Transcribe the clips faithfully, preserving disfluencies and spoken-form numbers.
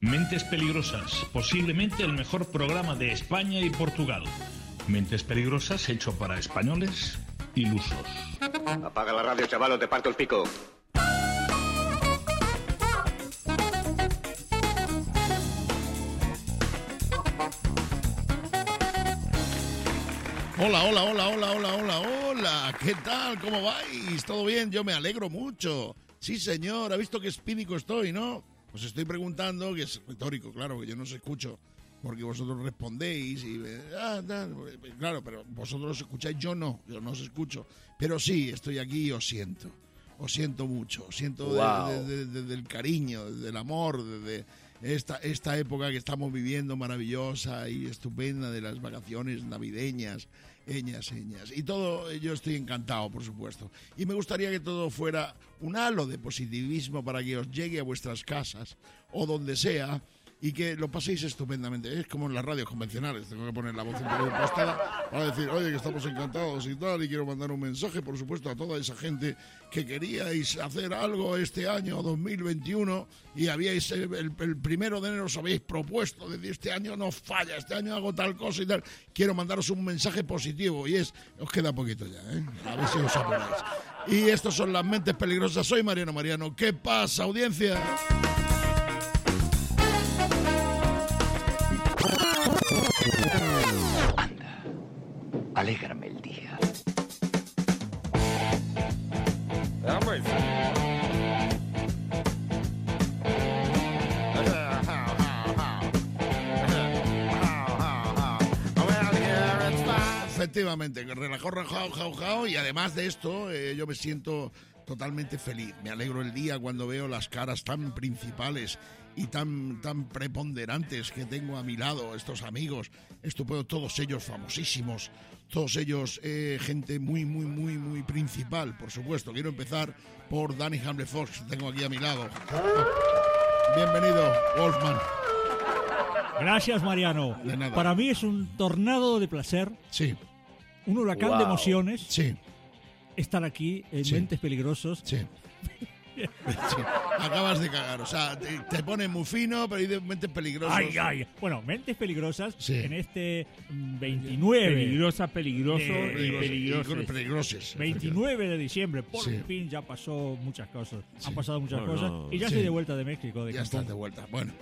Mentes Peligrosas, posiblemente el mejor programa de España y Portugal. Mentes Peligrosas hecho para españoles ilusos. Apaga la radio, chaval, o te parto el pico. Hola, hola, hola, hola, hola, hola, hola. ¿Qué tal? ¿Cómo vais? ¿Todo bien? Yo me alegro mucho. Sí, señor. ¿Ha visto qué espídico estoy, no? Os estoy preguntando, que es retórico, claro, que yo no os escucho, porque vosotros respondéis y... Ah, ah, claro, pero vosotros os escucháis, yo no, yo no os escucho. Pero sí, estoy aquí y os siento. Os siento mucho, os siento wow. de, de, de, de, del cariño, del amor, de, de esta, esta época que estamos viviendo maravillosa y estupenda de las vacaciones navideñas, eñas, eñas. Y todo, yo estoy encantado, por supuesto. Y me gustaría que todo fuera un halo de positivismo para que os llegue a vuestras casas o donde sea y que lo paséis estupendamente. Es como en las radios convencionales, tengo que poner la voz un poco impostada para decir, oye, que estamos encantados y tal, y quiero mandar un mensaje, por supuesto, a toda esa gente que queríais hacer algo este año dos mil veintiuno y habíais, el, el primero de enero os habéis propuesto, decir, este año no falla, este año hago tal cosa y tal. Quiero mandaros un mensaje positivo y es, os queda poquito ya, ¿eh? A ver si os apuráis. Y estos son las Mentes Peligrosas. Soy Mariano Mariano. ¿Qué pasa, audiencia? Anda, alégrame el día. Efectivamente, que relajó, relajado, jao, jao, y además de esto, eh, yo me siento totalmente feliz. Me alegro el día cuando veo las caras tan principales y tan, tan preponderantes que tengo a mi lado, estos amigos, estupendos, todos ellos famosísimos, todos ellos eh, gente muy, muy, muy, muy principal, por supuesto. Quiero empezar por Danny Hamble Fox, que tengo aquí a mi lado. Bienvenido, Wolfman. Gracias, Mariano. De nada. Para mí es un tornado de placer. Sí. Un huracán wow. de emociones. Sí. Estar aquí en sí. Mentes Peligrosos. Sí. Sí. Acabas de cagar, o sea, te, te pones muy fino, pero hay de Mentes Peligrosas. Ay, ay. Bueno, Mentes Peligrosas sí. en este veintinueve. Peligrosa, peligroso de, y peligroses. peligroses. veintinueve de diciembre, por sí. fin ya pasó muchas cosas. Sí. Han pasado muchas no, cosas no. y ya sí. estoy de vuelta de México. De ya Cancún. estás de vuelta. Bueno,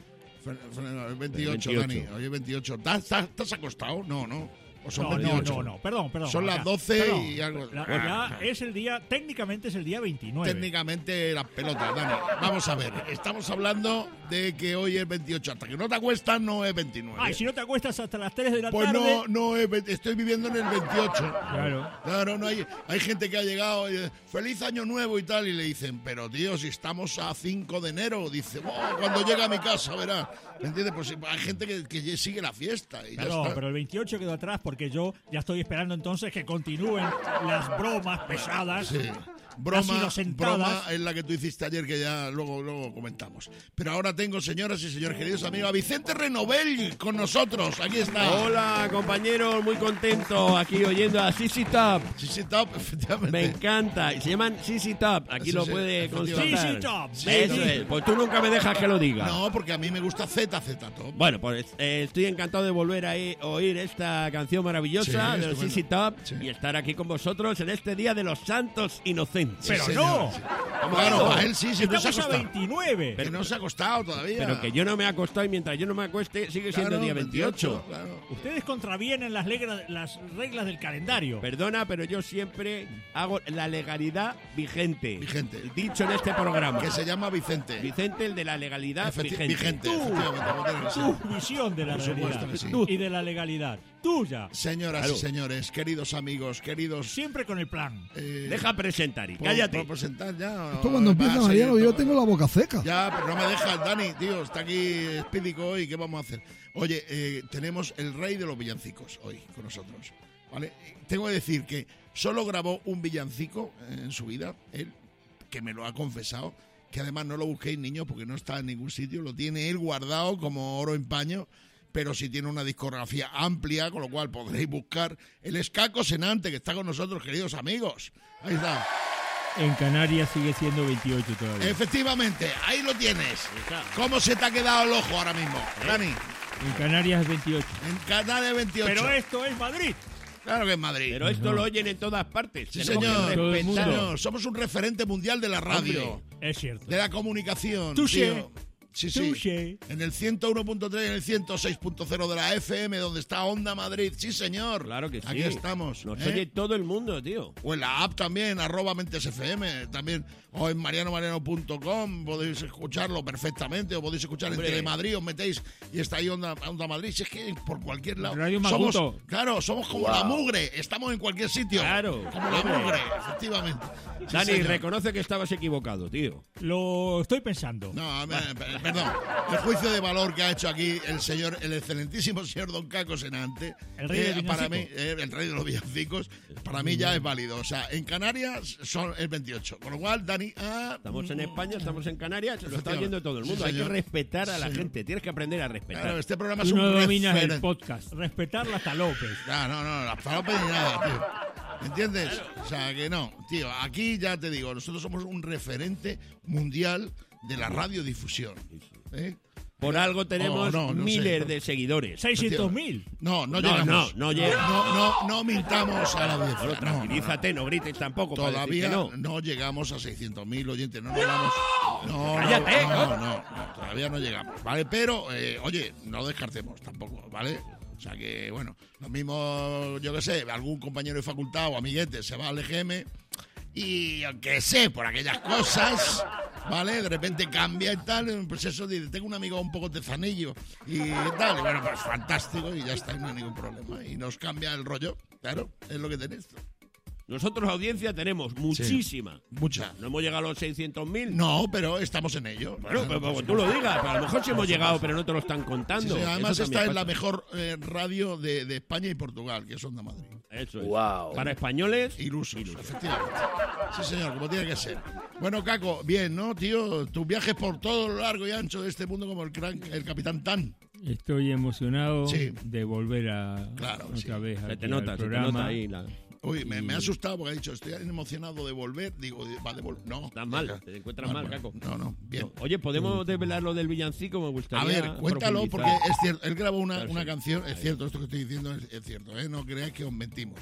el veintiocho, veintiocho. Dani, hoy es veintiocho. ¿Estás acostado? No, no. ¿O son no, veintiocho? no, no, no, perdón, perdón. Son acá. las doce Perdón, y algo. La, ya es el día, técnicamente es el día veintinueve. Técnicamente las pelotas, Dani. Vamos a ver, estamos hablando de que hoy es veintiocho. Hasta que no te acuestas no es veintinueve. Ay, si no te acuestas hasta las tres de la pues tarde. Pues no, no es, estoy viviendo en el veintiocho. Claro. Claro, no hay, hay gente que ha llegado y dice, feliz año nuevo y tal, y le dicen, pero tío, si estamos a cinco de enero, dice, oh, cuando llega a mi casa, verás. ¿Me entiendes? Pues hay gente que, que sigue la fiesta. Y claro, ya está. Pero el veintiocho quedó atrás porque yo ya estoy esperando entonces que continúen las bromas pesadas. Sí. Broma, broma es la que tú hiciste ayer, que ya luego, luego comentamos. Pero ahora tengo, señoras y señores, queridos amigos, a Vicente Renovel con nosotros. Aquí está. Hola, compañeros, muy contento aquí oyendo a Sissy Top. Sissy Top, efectivamente. Me encanta. Se llaman Sissy Top. Aquí sí, lo sí, puede constatar. Sissy Top. Sí, Eso sí. es. Pues tú nunca me dejas que lo diga. No, porque a mí me gusta Z Z Top. Bueno, pues eh, estoy encantado de volver a oír esta canción maravillosa sí, de los Sissy Top sí. y estar aquí con vosotros en este Día de los Santos Inocentes. Pero sí, no. Claro, para él sí, sí, no se ha Estamos a acostado. veintinueve. Pero no se ha acostado todavía. Pero que yo no me he acostado y mientras yo no me acueste sigue siendo Claro, día veintiocho. Claro. Ustedes contravienen las reglas, las reglas del calendario. Perdona, pero yo siempre hago la legalidad vigente. Vigente. Dicho en este programa. Que se llama Vicente. Vicente, el de la legalidad Efecti- vigente. vigente. Tú, efectivamente, como tiene que ser. tu visión de la Por supuesto realidad que sí. y de la legalidad. Tuya. Señoras Claro. y señores, queridos amigos, queridos... Siempre con el plan. eh, Deja presentar y ¿puedo- cállate. ¿puedo presentar ya? Esto cuando empieza Va, Mariano, señor, yo toma. tengo la boca seca. Ya, pero no me dejas, Dani, tío, está aquí Espídico hoy, ¿qué vamos a hacer? Oye, eh, tenemos el rey de los villancicos hoy con nosotros, ¿vale? Tengo que decir que solo grabó un villancico en su vida, él, que me lo ha confesado, que además no lo busquéis, niños, porque no está en ningún sitio, lo tiene él guardado como oro en paño, pero sí tiene una discografía amplia, con lo cual podréis buscar el Escaco Senante, que está con nosotros, queridos amigos. Ahí está. En Canarias sigue siendo veintiocho todavía. Efectivamente, ahí lo tienes. ¿Cómo se te ha quedado el ojo ahora mismo, Dani? En Canarias es veintiocho. En Canarias veintiocho. Pero esto es Madrid. Claro que es Madrid. Pero esto No. lo oyen en todas partes. Sí, Tenemos señor. que Todo el respetar. mundo. Señor, somos un referente mundial de la radio, Hombre. Es cierto. de la comunicación. Touché. tío. Sí, sí. Touché. En el ciento uno punto tres y en el ciento seis punto cero de la F M, donde está Onda Madrid. Sí, señor. Claro que sí. Aquí estamos. Nos ¿eh? oye todo el mundo, tío. O en la app también, arroba Mentes F M, también, o en mariano mariano punto com, podéis escucharlo perfectamente, o podéis escuchar Hombre. en Telemadrid, os metéis y está ahí Onda, Onda Madrid. Si es que por cualquier lado. Radio somos, Macuto. claro, somos como la mugre, estamos en cualquier sitio. Claro. Como la Hombre. mugre, efectivamente. Sí, Dani, señor. reconoce que estabas equivocado, tío. Lo estoy pensando. No, me- pe- perdón. El juicio de valor que ha hecho aquí el señor, el excelentísimo señor Don Caco Senante, El rey de eh, para villancicos. mí, eh, el rey de los villancicos, para mí ya es válido. O sea, en Canarias son el veintiocho. Con lo cual, Dani, ah, Estamos en España, estamos en Canarias, se lo está Efectivamente. oyendo todo el Sí, mundo. Hay que señor. respetar a la Señor. gente, tienes que aprender a respetar. claro, este programa es Tú un no dominas el referente. podcast. Respetar las López. Ah, no, no, la falopa ni nada, tío. ¿Entiendes? O sea, que no, tío, aquí ya te digo, nosotros somos un referente mundial de la radiodifusión. ¿eh? Por algo tenemos Oh, no, no miles sé. de seguidores. seiscientos mil. No, no No, llegamos. no, no llega. No, no, no mintamos a la audiencia. Bueno, No, no, no. tranquilízate, no grites tampoco para decir Todavía que no. no. llegamos a seiscientos mil oyentes, no llegamos. No, ¡Cállate! no, no, no, no, todavía no llegamos, ¿vale? Pero, eh, oye, no descartemos tampoco, ¿vale? O sea que, bueno, lo mismo, yo qué sé, algún compañero de facultad o amiguete se va al E G M y, aunque sé, por aquellas cosas, ¿vale? De repente cambia y tal, pues eso, dice, tengo un amigo un poco tezanillo y tal, y bueno, pues fantástico y ya está, no hay ningún problema. Y nos cambia el rollo, claro, es lo que tenéis. Nosotros audiencia tenemos muchísima. Mucha. No hemos llegado a los seiscientos mil. No, pero estamos en ello. Bueno, pero como tú lo digas, pero a lo mejor sí hemos llegado, pero no te lo están Sí, contando. sí, además Eso esta también es la pasa. mejor eh, radio de, de España y Portugal, que es Onda Madrid. Eso es. Wow. Para españoles, Ilusos, efectivamente. Sí, señor, como tiene que ser. Bueno, Caco, bien, ¿no, tío? Tus viajes por todo lo largo y ancho de este mundo como el, crank, el Capitán Tan. Estoy emocionado Sí. de volver a Claro, otra sí. vez se aquí te nota, al se te programa. nota ahí. La... Uy, me, me ha asustado porque ha dicho, estoy emocionado de volver. Digo, va a devolver. No. Estás mal, te encuentras No, mal, bueno, Caco. No, no, bien. No. Oye, ¿podemos desvelar lo del villancico? Me gustaría. A ver, cuéntalo, porque profundizar. es cierto, él grabó una, Claro, una sí. canción, es cierto, esto que estoy diciendo es, es cierto, ¿eh? No creáis que os mentimos.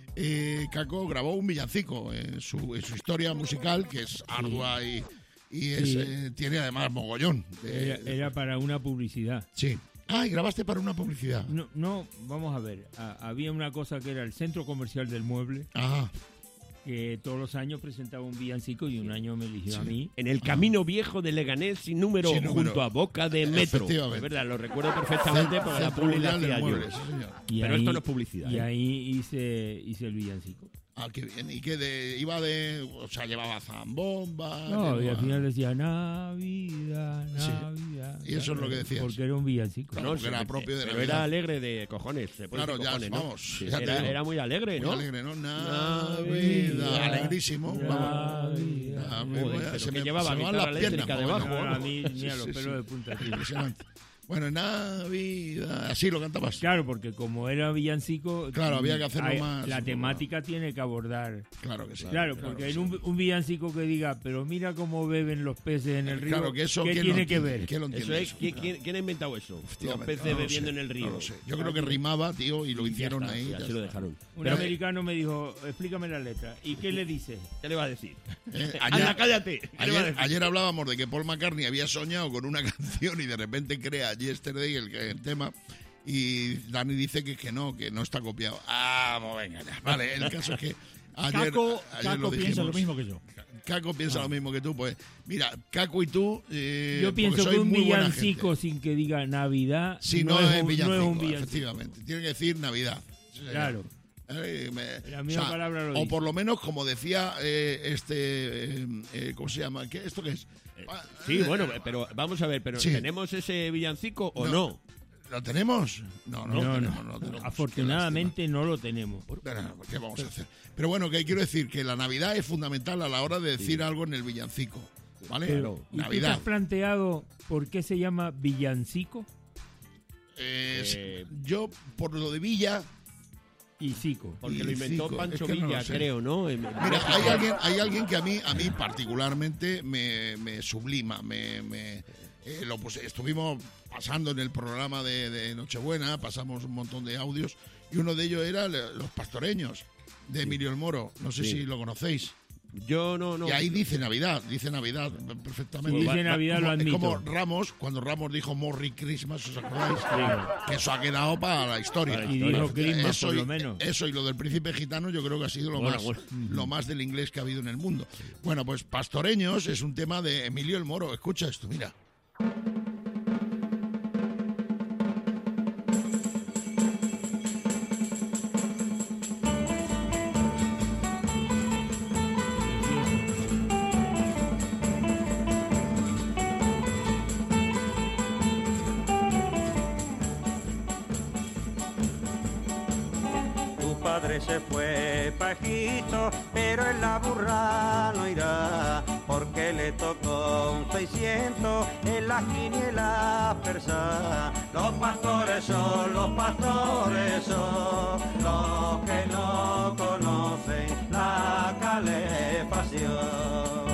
Eh, Caco grabó un villancico en su, en su historia musical, que es ardua y, y es, Sí. eh, tiene además mogollón. de- Era, de- era para una publicidad. Sí. Ah, y grabaste para una publicidad. No, no, vamos a ver. a- había una cosa que era el Centro Comercial del Mueble, Ajá. que todos los años presentaba un villancico y un año me eligió a mí. En el camino viejo de Leganés sin número, Sin número. junto a Boca de Metro. Efectivamente. Es verdad, lo recuerdo perfectamente porque la Centro publi la Mundial del hacía yo. Mueble, sí, señor. Y Pero ahí- esto no es publicidad, Y ¿eh? ahí hice, hice el villancico. Ah, qué bien. ¿Y qué de, iba de, o sea, llevaba zambomba? No, y llevaba- al final decía Navidad, Sí. Navidad. Y eso es lo que decías. Porque era un villancico. Claro, porque se- era propio de pero Navidad. era alegre de cojones. Se pone Claro, de ya, cojones, ¿no? vamos, Sí, ya te era, digo. era muy alegre, Muy ¿no? alegre, ¿no? Navidad. Navidad. Alegrísimo. Vamos. Navidad. Ah, Joder, bueno, pero se que me- llevaba se me van guitarra las piernas, eléctrica joder. debajo. No, a mí, mira, Sí, los sí, pelos sí. de punta. tío. Impresionante. Bueno, Navidad. Así lo cantabas. Claro, porque como era villancico, Claro, había que hacerlo hay- más- La temática tiene que abordar. Claro que sí. Claro, porque en un, un villancico que diga, pero mira cómo beben los peces en el río, Claro, que eso ¿qué ¿quién tiene lo que entiende? ver? ¿Quién lo Eso entiende es, eso? ¿quién, quién- quién ha inventado eso? Los Efectivamente, peces no lo bebiendo sé, en el río. no lo sé. Yo creo que rimaba, tío, y lo Ya hicieron está, ahí. sí, ya así lo está. dejaron. Un Pero- americano me dijo, explícame la letra. ¿Y qué le dice? ¿Qué le va a decir? Eh, Anda, ayer, cállate. ¿Qué le va a ayer, decir? ayer hablábamos de que Paul McCartney había soñado con una canción y de repente crea Yesterday el, el tema. Y Dani dice que, que no, que no está copiado. Ah, pues venga ya. Vale, el caso es que ayer, Caco, ayer Caco lo piensa dijimos. lo mismo que yo. Caco piensa lo mismo que tú. Pues mira, Caco y tú. eh, Yo porque pienso que sois un muy buena villancico gente. sin que diga Navidad Si no, no, es, es un, villancico, no es un villancico. efectivamente. Tiene que decir Navidad. Sí, señor. Claro. Eh, me- La misma palabra lo o dice. por lo menos, como decía eh, este. eh, eh, ¿Cómo se llama? ¿Qué, ¿Esto qué es? Ah, Sí, eh, bueno, pero vamos a ver, pero Sí. ¿tenemos ese villancico o No. no? ¿Lo tenemos? No, no, No, lo no. tenemos, no lo tenemos. Afortunadamente no lo tenemos. Qué lástima. Bueno, ¿qué vamos a hacer? Pero bueno, que quiero decir que la Navidad es fundamental a la hora de decir algo en el villancico. ¿Vale? Pero, ¿y tú te has Navidad. planteado por qué se llama villancico? Eh, Eh, yo, por lo de Villa, y Zico. Porque Y lo inventó Zico, Pancho es que no Villa, lo sé. creo, ¿no? En- en Mira, México. hay alguien, hay alguien que a mí, a mí particularmente me, me sublima, me, me eh, lo puse- estuvimos pasando en el programa de, de Nochebuena, pasamos un montón de audios y uno de ellos era le- Los Pastoreños de Emilio el Moro. No sé Sí. si lo conocéis. Yo no, no. Y ahí dice Navidad, dice Navidad perfectamente. Si dice Navidad, Como- lo admito. Es como Ramos, cuando Ramos dijo Merry Christmas, ¿os acordáis? Que eso ha quedado para la historia. Y dijo Christmas, eso, por y, lo menos. eso y lo del príncipe gitano yo creo que ha sido lo, Bueno, más, bueno. lo más del inglés que ha habido en el mundo. Bueno, pues Pastoreños es un tema de Emilio el Moro. Escucha esto, mira. Tu padre se fue pa' Egipto, pero en la burra no irá, porque le tocó un seiscientos en las quinielas persas. Los pastores son, los pastores son, los que no conocen la calefacción.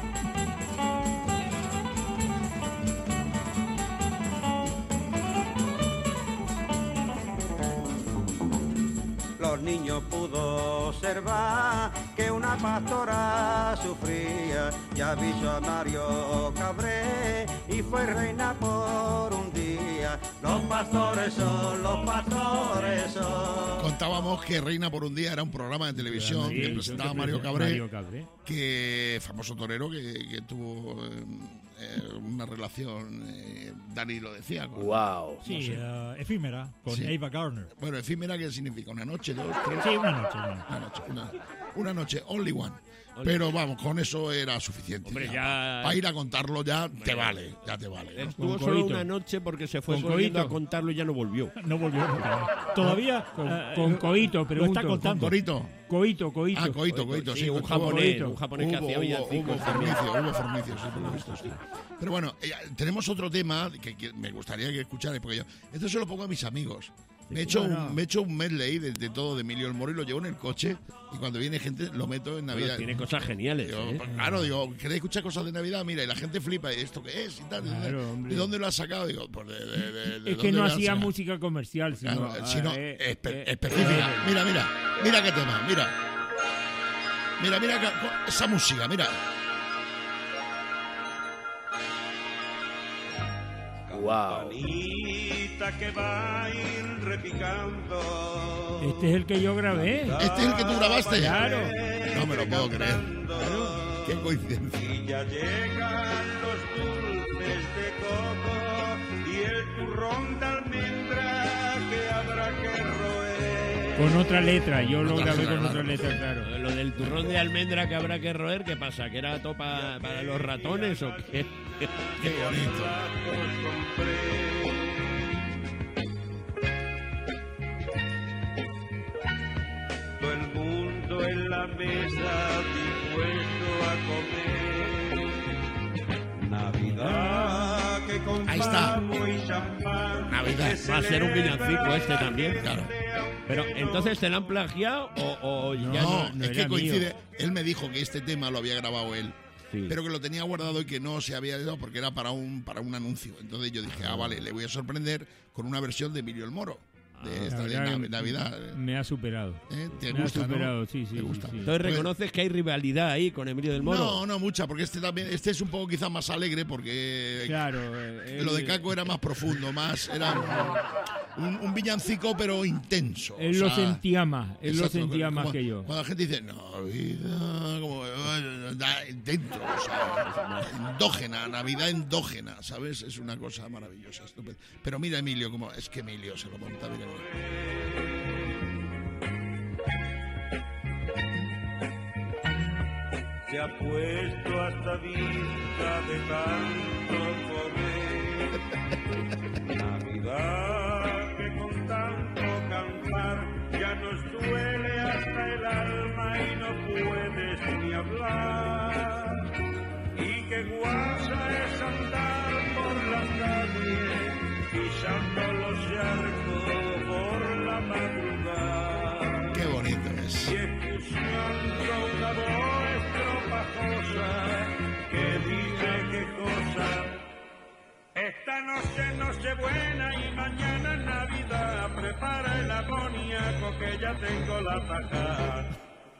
Los niños pudo observar que una pastora sufría, ya avisó a Mario Cabré y fue reina por un día. Los pastores son, los pastores son. Contábamos que Reina por un día era un programa de televisión Sí, que yo presentaba que Mario presenta- Cabré, Mario Cabré. que famoso torero que, que tuvo eh, eh, una relación, eh, Dani lo decía. Con, Wow. Sí, No sé. eh, efímera, con Sí. Ava Gardner. Bueno, efímera, ¿qué significa? ¿Una noche, dos, tres? Sí, una noche. una noche. Una noche, una, una noche, only one. Pero vamos, con eso era suficiente. Hombre, ya. ya- Para ir a contarlo ya te vale, ya te vale. ¿no? Estuvo Con solo coito. una noche porque se fue Con corriendo coito. a contarlo y ya no volvió. No volvió nunca. Todavía. Con, eh, con lo- Coito, Lo pregunto. está contando. Corito. Coito, Coito. Ah, coito, coito, sí. Sí, un hubo- japonés, hubo- un japonés que hubo, hacía hubo, villancicos hubo también. fornicio, hubo fornicio, sí, por lo visto, sí. Pero bueno, eh, tenemos otro tema que, que me gustaría que escucharais, porque yo, esto se lo pongo a mis amigos. Me he hecho, Bueno. un, me he hecho un medley de, de todo de Emilio el Moro y lo llevo en el coche y cuando viene gente lo meto en Navidad. Bueno, tiene cosas geniales. Digo, ¿eh? pues, claro, digo, ¿queréis escuchar cosas de Navidad? Mira, y la gente flipa, ¿y esto qué es? Y tal, ¿de dónde- Claro, hombre. ¿de dónde lo has sacado? Digo, pues de, de- de- de Es dónde que no lo has hacía sacado. música comercial, sino, Claro, sino eh, espe- eh, específica. eh, Mira, mira, mira qué tema, mira. Mira, mira ca- co- esa música, mira. Wow. Campanita que va a ir repicando. Este es el que yo grabé. ¿Este es el que tú grabaste? Claro. No me lo puedo creer. Qué coincidencia. Y ya llegan los dulces de coco y el turrón de almendra que habrá que roer. Con otra letra, yo lo Otra grabé letra, con claro. otra letra, claro. Lo del turrón de almendra que habrá que roer, ¿qué pasa? ¿Que era topa para los ratones o qué? Qué bonito. Todo el mundo en la mesa dispuesto a comer. Navidad que con Ahí está. pavo y champán. Navidad. Va a ser un villancico este también. Claro. Pero entonces te la han plagiado o, o ya No, no. es que era coincide. mío. Él me dijo que este tema lo había grabado él, Sí. pero que lo tenía guardado y que no se había dado porque era para un para un anuncio. Entonces yo dije, ah, vale, le voy a sorprender con una versión de Emilio el Moro, de La esta de verdad Nav- que Navidad. Me ha superado. ¿Eh? ¿Te Me ha gusta, superado, no? sí, sí, ¿Te gusta? sí, sí. Entonces Pues- reconoces que hay rivalidad ahí con Emilio del Moro. No, no mucha, porque este también, este es un poco quizás más alegre porque Claro. eh, lo de él- Caco era más profundo, más era un, un villancico pero intenso. Él o lo sea, sentía más, él lo exacto, sentía como- más que yo. Cuando la gente dice Navidad, como eh, da dentro, o sea, endógena, Navidad endógena, ¿sabes? Es una cosa maravillosa, estupenda. Pero mira Emilio, como es que Emilio se lo monta, mira, mira. Se ha puesto hasta vista de tanto comer. Navidad que con tanto cantar ya nos duele hasta el alma y no puedes ni hablar. Y que guasa es andar por las calles pisando los charcos por la madrugada. Yes. Y escuchando una voz estropajosa que dice qué cosa. Esta noche Nochebuena y mañana Navidad. Prepara el amoníaco que ya tengo la tajada.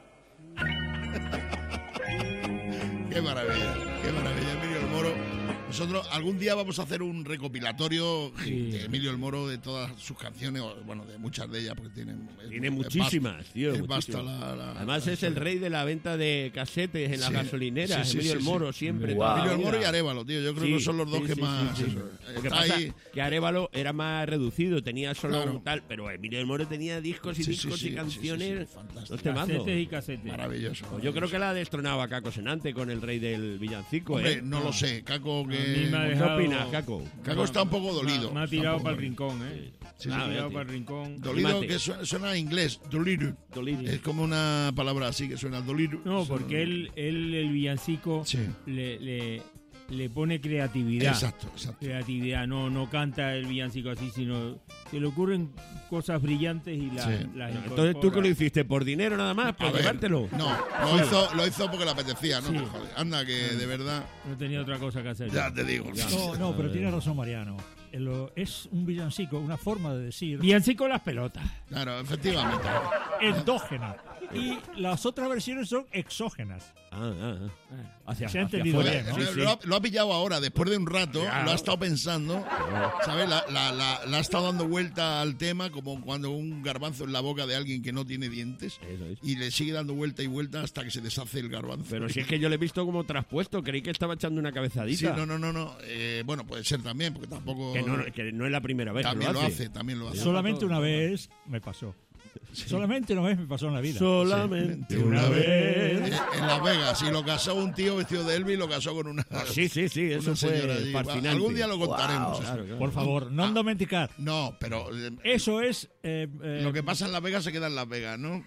Qué maravilla, qué maravilla, Emilio el Moro. Nosotros algún día vamos a hacer un recopilatorio Sí. de Emilio el Moro, de todas sus canciones, o, bueno, de muchas de ellas, porque tienen... es- Tiene es muchísimas, basta- tío. es muchísimas. basta la- la- Además la es el historia. rey de la venta de casetes en las Sí. gasolineras. Sí, sí, Emilio sí, el sí. Moro siempre. Wow. toda la Emilio el Moro y vida. Arévalo, tío, yo creo Sí, que son los dos sí, que sí, más... sí, sí. eso, Lo que está pasa ahí... que Arévalo era más reducido, tenía solo Claro. un tal, pero Emilio el Moro tenía discos y Sí, sí, discos sí, y sí, canciones. sí, sí, fantástico. Los temazos. Casetes y casetes. Maravilloso. Pues yo creo que la destronaba Caco Senante con el rey del villancico, Hombre, ¿eh? no lo sé, Caco A mí que... me ha ¿Qué dejado- opinas, Caco? Caco está un poco dolido. Me ha está tirado un poco para el dolido. rincón, ¿eh? Sí, me sí, ha tirado sí. para el rincón. Dolido Mate. que suena, suena a inglés, dolido. Dolido. Es como una palabra así que suena dolido. No, porque él, él el villancico Sí. le, le, le pone creatividad. Exacto, exacto. Creatividad, no, no canta el villancico así, sino se le ocurren cosas brillantes y las, Sí. las Entonces, ¿tú qué incorpora. lo hiciste? ¿Por dinero nada más? A ¿Por ver, llevártelo? No, lo hizo, lo hizo porque le apetecía, ¿no? Sí. Te jode. Anda, que de verdad, No tenía otra cosa que hacer. ya te digo. No, no, pero tiene razón Mariano. El- lo- Es un villancico, una forma de decir Villancico las pelotas. Claro, efectivamente. endógena. Y las otras versiones son exógenas. Ah, ah, ah. Hacia, Se ha hacia entendido afuera. bien, ¿no? Lo, Sí, sí. lo ha, lo ha pillado ahora, después de un rato, Claro. lo ha estado pensando, ¿sabes? La, la, la, la ha estado dando vuelta al tema como cuando un garbanzo en la boca de alguien que no tiene dientes Eso es. y le sigue dando vuelta y vuelta hasta que se deshace el garbanzo. Pero si es que yo le he visto como traspuesto, creí que estaba echando una cabezadita. Sí, no, no, no, no. Eh, bueno, puede ser también, porque tampoco... Que, no, que no es la primera vez también que lo lo hace, también lo hace. Solamente una vez me pasó. Solamente una vez me pasó en la vida. Solamente una una vez. vez. Eh, En Las Vegas, y lo casó un tío vestido de Elvis y lo casó con una, Sí, sí, sí, eso una señora fue allí. fascinante. Algún día lo contaremos. eso. Claro, claro. Por favor, no Ah. domesticar. No, pero eh, Eso es eh, eh, lo que pasa en Las Vegas se queda en Las Vegas, ¿no?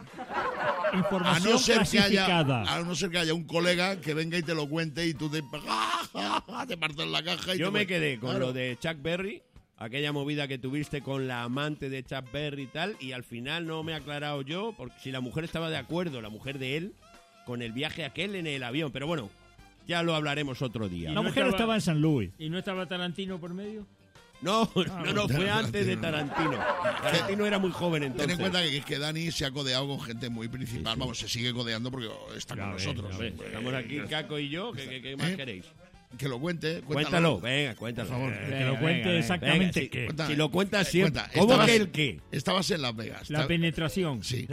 A información no ser que haya, clasificada. a no ser que haya un colega que venga y te lo cuente y tú te, te partes la caja. Y Yo te me cuentas. quedé con Claro. lo de Chuck Berry, aquella movida que tuviste con la amante de Chuck Berry y tal, y al final no me he aclarado yo porque si la mujer estaba de acuerdo, la mujer de él, con el viaje aquel en el avión. Pero bueno, ya lo hablaremos otro día. La no mujer estaba- estaba en San Luis. ¿Y no estaba Tarantino por medio? No, no, no, fue antes de Tarantino. Tarantino era muy joven Ten entonces. en cuenta que, es que Dani se ha codeado con gente muy principal. Vamos, se sigue codeando porque está Ya con ves, nosotros. ya ves, estamos aquí, Caco y yo, ¿qué, qué- qué más ¿Eh? queréis? Que lo cuente. Cuéntalo, Cuéntalo. venga, cuéntalo. Por favor. Eh, Que lo Venga, cuente venga, venga. exactamente venga, qué. Cuenta. Si lo cuentas Eh, siempre. cuenta, ¿Cómo estabas- que el qué? Estabas en Las Vegas. La Está- penetración. Sí.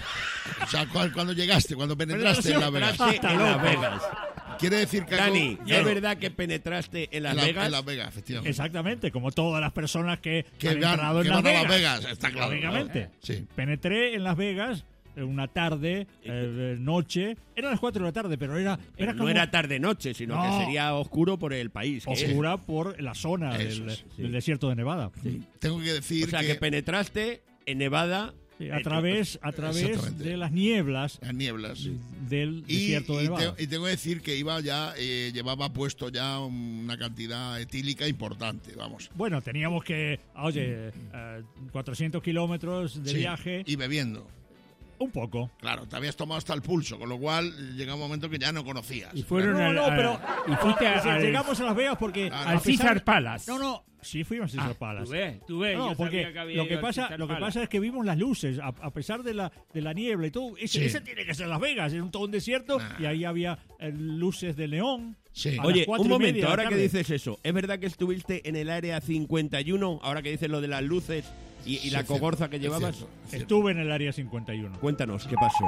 O sea, cu- cuando llegaste, cuando penetraste en Las Vegas. Penetraste en Las Vegas. Quiere decir que... Dani, Claro, ¿es verdad que penetraste en Las en la- Vegas? En Las Vegas, efectivamente. Exactamente, como todas las personas que, Que han van- entrado en que Las van a Las Vegas. Vegas, está claro. Lógicamente. Sí. Penetré en Las Vegas eh, una tarde, eh, noche. Eran las cuatro de la tarde, pero era, era no como era tarde-noche, sino No. que sería oscuro por el país. que es. oscura por la zona Eso del, es, sí. del desierto de Nevada. Tengo que decir O sea, que, que... penetraste en Nevada. Sí, a eh, través, a través Exactamente. de las nieblas Las nieblas. del Y, desierto de y Nevada. te- y tengo que decir que iba ya, eh, llevaba puesto ya una cantidad etílica importante, vamos. Bueno, teníamos que, oye, eh, cuatrocientos kilómetros de Sí, viaje, Y bebiendo. un poco. Claro, te habías tomado hasta el pulso, con lo cual llega un momento que ya no conocías. Y fueron No, al- no, al- pero y fuiste Ah, a- sí, al, llegamos a Las Vegas porque Al al a pesar- Caesar Palace. No, no, sí fuimos a Caesar Ah, Palace. Tú ves, tú ves. No, yo porque sabía que había lo que ido al pasa, Caesar lo que Palace. pasa es que vimos las luces, a, a pesar de la, de la niebla y todo. Ese, Sí. ese tiene que ser Las Vegas, es un, todo un desierto Nah. y ahí había eh, luces de neón. Sí. A las Oye, cuatro un y media momento, de la ahora que tarde. dices eso, ¿es verdad que estuviste en el área cincuenta y uno? Ahora que dices lo de las luces y, y Sí, la es cogorza cierto, que es llevabas. cierto, es cierto. Estuve en el área cincuenta y uno. Cuéntanos, ¿qué pasó?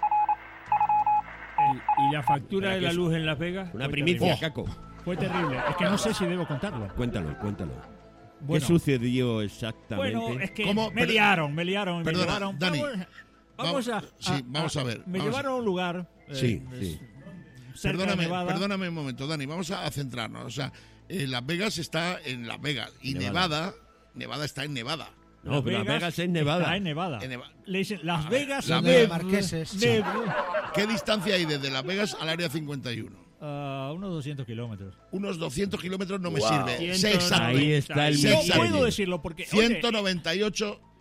¿Y, y la factura Espera, de que la es- luz en Las Vegas? Una Fue primicia, terrible. Caco. Fue terrible. Es que no sé si debo contarlo. Cuéntalo, cuéntalo. Bueno, ¿Qué sucedió exactamente? Bueno, es que ¿Cómo? me Per- liaron, me liaron. y me Perdona, llevaron. Dani. Vamos, vamos a, Sí, vamos a ver, Me vamos llevaron a un lugar. eh, Sí, eh, sí. cerca de Perdóname, Nevada. perdóname un momento, Dani, vamos a, a centrarnos. O sea, eh, Las Vegas está en Las Vegas y Nevada. Nevada, Nevada está en Nevada. No, pero Las Vegas es Nevada. Está en Nevada. En Neva- Le dicen Las Vegas. Las Nev- Vegas. Marqueses. Nev- ¿Qué distancia hay desde Las Vegas al área cincuenta y uno? Ah, unos doscientos kilómetros. Unos doscientos kilómetros no me Wow. sirve. Ciento Sé exacto. Ahí está el Sí, No exacto. misterio. puedo decirlo porque. oye, ciento noventa y ocho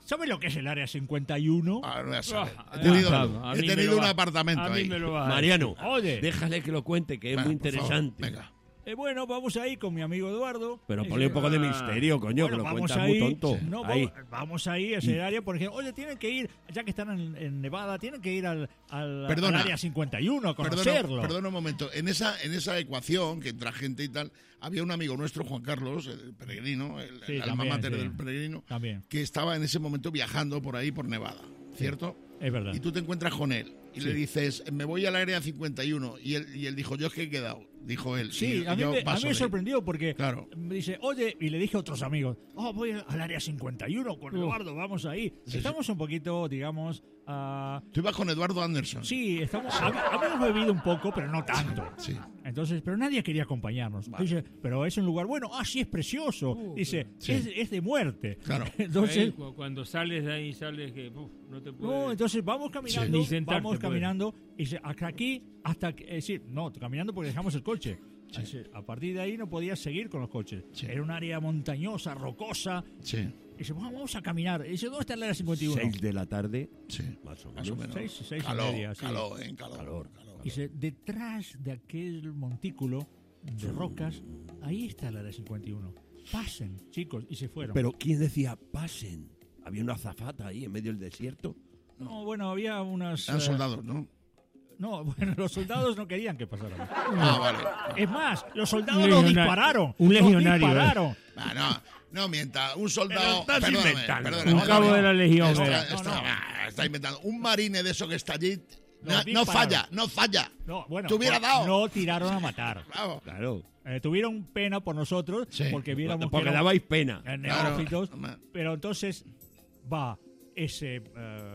¿Sabes lo que es el área cincuenta y uno? Ah, no, ya sabes. Ah, He tenido, a he mí me tenido lo un va- apartamento a mí ahí. me lo va a Mariano, Oye. déjale que lo cuente, que es Venga, muy por favor, interesante. venga. Eh, bueno, vamos ahí con mi amigo Eduardo. Pero Y ponle un dice, poco de ah, misterio, coño, bueno, que lo vamos cuentas ahí, muy tonto. No, Ahí. vamos, vamos ahí a ese área porque, oye, tienen que ir, ya que están en, en Nevada, tienen que ir al, al, Perdona. al área cincuenta y uno a Perdona, conocerlo. perdona un momento. En esa, en esa ecuación que entra gente y tal, había un amigo nuestro, Juan Carlos, el peregrino, el, Sí, el alma también, mater sí. del peregrino, También, que estaba en ese momento viajando por ahí, por Nevada, ¿cierto? es verdad. Y tú te encuentras con él y Sí. le dices, me voy al área cincuenta y uno. Y él, y él dijo, yo es que he quedado. Dijo él. Sí, y a mí, yo me, a paso mí me de- sorprendió porque Claro. me dice, oye, y le dije a otros amigos, oh, voy al área cincuenta y uno con Eduardo, vamos ahí. Sí, Estamos un poquito, digamos, ah, Tú ibas con Eduardo Anderson. sí, estamos, hab- habíamos bebido un poco, pero no tanto. Sí. Entonces, pero nadie quería acompañarnos. Dice, pero es un lugar bueno, ah, sí, es precioso. Dice, Sí. es, es de muerte. Claro. Entonces, Eh, cu- cuando sales de ahí, sales que uf, no te puedes... no, entonces vamos caminando, Ni sentarte vamos puede. caminando, y dice, hasta aquí, hasta que, es decir, no, caminando porque dejamos el coche. Dice, a partir de ahí no podías seguir con los coches. Sí. Era un área montañosa, rocosa. Sí, Y dice, "Bueno, vamos a caminar. Y dice, ¿dónde está el área cincuenta y uno? Seis de la tarde, sí. más o Más o menos. menos. Seis, seis y calor, media, sí. calor, en calor. Calor. calor. Y dice, detrás de aquel montículo de rocas, ahí está el área cincuenta y uno. Pasen, chicos, y se fueron. Pero ¿quién decía pasen? Había una azafata ahí en medio del desierto. No, bueno, había unas... Eran eh, soldados, ¿no? No, bueno, los soldados no querían que pasaran. Ah, vale. Es más, los soldados Un nos legionario. dispararon. Un nos legionario, dispararon. Ah, no, no mienta. Un Te soldado. lo estás perdóname, inventando. perdóname, Un no, cabo no, de la legión, Está, era. está- No, no. ah, está inventando. Un marine de eso que está allí. Nos No, no dispararon. falla, no falla. No, bueno, Te hubiera no- dado. no tiraron a matar. Bravo. Claro. Eh, tuvieron pena por nosotros Sí. porque viéramos Porque que éramos, dabais pena. eh, Claro. neófitos. Hombre. Pero entonces va ese eh,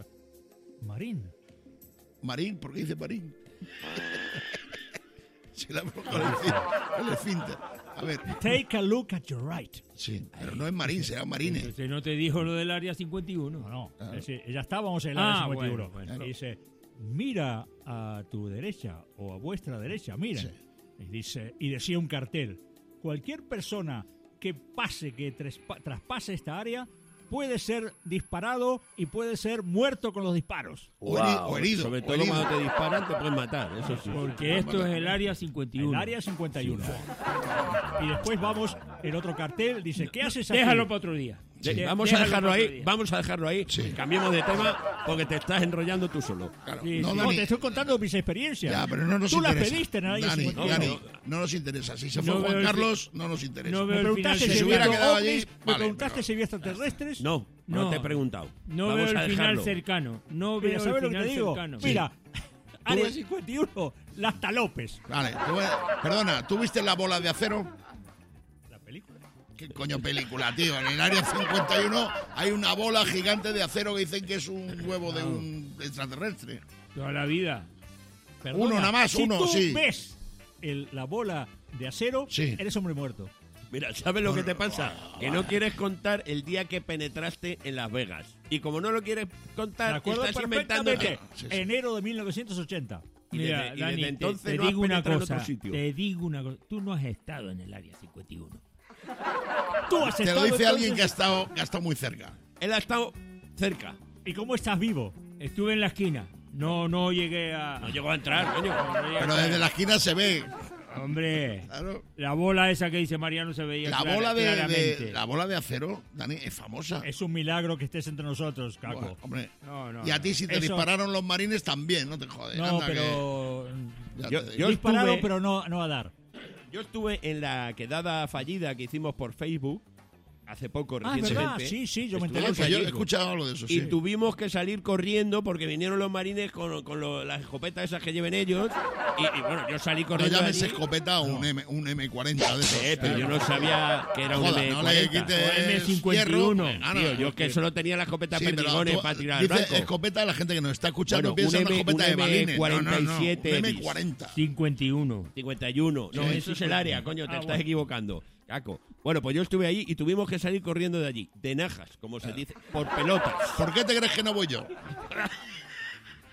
marín. Marín, ¿por qué dice Marín? Si la con el fin- el esfínter. A ver, Take a look at your right. sí, pero no es Marín, será Marine. Entonces no te dijo lo del área cincuenta y uno. No, no. Claro. Es decir, ya estábamos en el Ah, área cincuenta y uno. bueno, bueno. Y dice, mira a tu derecha o a vuestra derecha, miren. Sí. Y dice, y decía un cartel, cualquier persona que pase, que trespa- traspase esta área, puede ser disparado y puede ser muerto con los disparos. O, heri- o herido. Sobre o todo herido. cuando te disparan te pueden matar, eso sí. Porque esto es el área cincuenta y El uno. área cincuenta y uno. Y después vamos, el otro cartel dice, ¿qué haces aquí? Déjalo para otro día. Sí, De- vamos a déjalo dejarlo para otro ahí, día. vamos a dejarlo ahí. Sí. Cambiemos de tema porque te estás enrollando tú solo. Claro. Sí, no, sí. No, Dani, te estoy contando mis experiencias. ya, pero no nos Tú las interesa. pediste en el área Dani, cincuenta y uno. Dani, no nos interesa. Si se fue No Juan veo el Carlos, no nos interesa. no Me veo el final preguntaste Si si se había hubiera quedado allí, ovnis, me vale, preguntaste pero- si había extraterrestres. No, no, No. te he preguntado. No vamos veo a el final dejarlo. cercano. No Mira, veo ¿sabes el lo que te final digo? cercano. Mira, área ves? cincuenta y uno, las talopes. Vale, te voy a- perdona, ¿tú viste la bola de acero? ¿La película? ¿Qué coño película, tío? En el área cincuenta y uno hay una bola gigante de acero que dicen que es un huevo de un extraterrestre. Toda la vida. Perdona, Uno nada más, si uno, tú sí. ves el- la bola de acero, Sí. eres hombre muerto. Mira, ¿sabes lo que te pasa? Que no quieres contar el día que penetraste en Las Vegas. Y como no lo quieres Me contar, acuerdo estás inventando... perfectamente. Sí, sí. Enero de mil novecientos ochenta. Y Mira, desde- y Dani, desde te- entonces te, no has digo una penetrado en cosa. otro sitio. Te digo una cosa. Tú no has estado en el área cincuenta y uno. Tú has Te lo estado dice alguien que ha entonces- estado, que ha estado muy cerca. Él ha estado cerca. ¿Y cómo estás vivo? Estuve en la esquina. No, no llegué a... No llegó a entrar, coño. Pero desde la esquina se ve. Hombre, Claro. la bola esa que dice Mariano se veía La clara- bola de, claramente. de- la bola de acero, Dani, es famosa. Es un milagro que estés entre nosotros, Caco. Bueno, hombre. No, no, Y a no. ti si te Eso- dispararon los marines también, no te jodes. No, anda pero... que- ya Yo- te digo. yo- Disparado, estuve- pero no, no a dar. Yo estuve en la quedada fallida que hicimos por Facebook hace poco, Ah, es verdad. recientemente. Sí, sí, yo me enteré. Estuvimos Ah, que yo he allí. escuchado algo de eso, Y sí. tuvimos que salir corriendo porque vinieron los marines con, con lo- las escopetas esas que lleven ellos. Y, y bueno, yo salí No corriendo. llames allí. escopeta o un, M, un M cuarenta de esos. Eh, pero yo no sabía que era un Joda, M no le cuarenta. quites M cincuenta y uno. hierro. Ah, no, Tío, yo porque- que solo tenía la escopeta Sí, pero perdigones tú para tirar al dice blanco. escopeta, la gente que nos está escuchando Bueno, piensa un en una M- escopeta un de balines. No, no, no, M cuarenta y siete un bis. M cuarenta. cincuenta y uno. cincuenta y uno. No, Sí. eso es el área, coño, te Ah, estás bueno. equivocando. Caco. Bueno, pues yo estuve ahí y tuvimos que salir corriendo de allí. De najas, como se dice. Por pelotas. ¿Por qué te crees que no voy yo?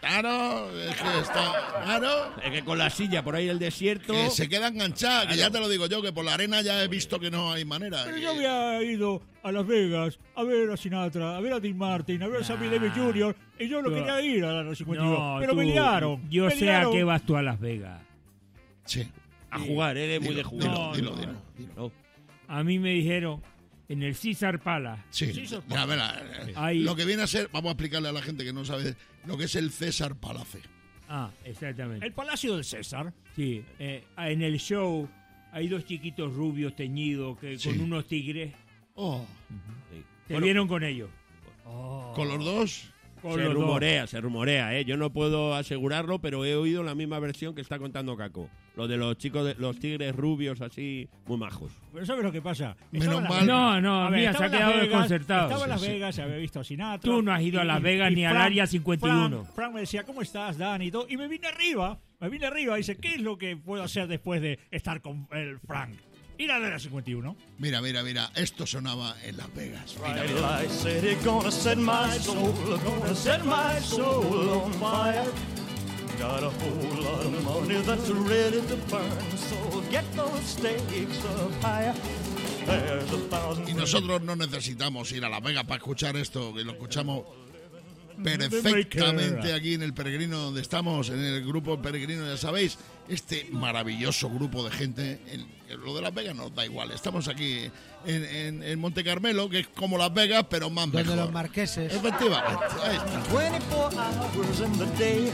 Claro, es que está... Claro. Es que con la silla por ahí el desierto... Que se queda enganchada, que ya te lo digo yo, que por la arena ya he visto que no hay manera. Pero que- yo había ido a Las Vegas a ver a Sinatra, a ver a Dean Martin, a ver a Sammy Davis junior y yo no Tú- quería ir a la R cincuenta y dos, No, pero tú- me liaron. Yo me sé liaron. a qué vas tú a Las Vegas. Sí. A jugar, eres muy Dilo, de jugar. dilo, No, dilo, no, dilo, dilo. No. A mí me dijeron en el Caesar Palace. Sí, Sí, eso- ya verá, eh, Ahí- lo que viene a ser, vamos a explicarle a la gente que no sabe lo que es el César Palace. Ah, exactamente. El Palacio del César. Sí, eh, en el show hay dos chiquitos rubios teñidos que Sí. con unos tigres. Oh, ¿Te vieron con ellos? con los dos. Con Se los dos. rumorea, se rumorea, ¿eh? Yo no puedo asegurarlo, pero he oído la misma versión que está contando Caco. Lo de los chicos, de los tigres rubios así, muy majos. Pero ¿sabes lo que pasa? Menos Estaba en Las mal. Vegas. No, no, A ver, mira, estaba se ha en Las quedado Vegas, desconcertado. Estaba en Las Sí, sí. Vegas, se había visto a Sinatra. Tú no has ido a Las Vegas ni al Área cincuenta y uno. Frank, Frank me decía, ¿cómo estás, Dan? Y todo. Y me vine arriba, me vine arriba y dice, ¿qué es lo que puedo hacer después de estar con el Frank? Ir a la Área cincuenta y uno. Mira, mira, mira, esto sonaba en Las Vegas. Mira, Bright mira. light city, gonna set my soul, gonna set my soul on fire. Got a whole lot of money that's ready to burn, so get those stakes up higher. There's a thousand. Y nosotros no necesitamos ir a Las Vegas para escuchar esto, que lo escuchamos perfectamente aquí en el Peregrino donde estamos, en el grupo Peregrino, ya sabéis, este maravilloso grupo de gente. En, en lo de Las Vegas nos da igual, estamos aquí en, en, en Monte Carmelo, que es como Las Vegas, pero más Donde mejor. los marqueses. Efectivamente, ahí está. twenty-four hours in the day.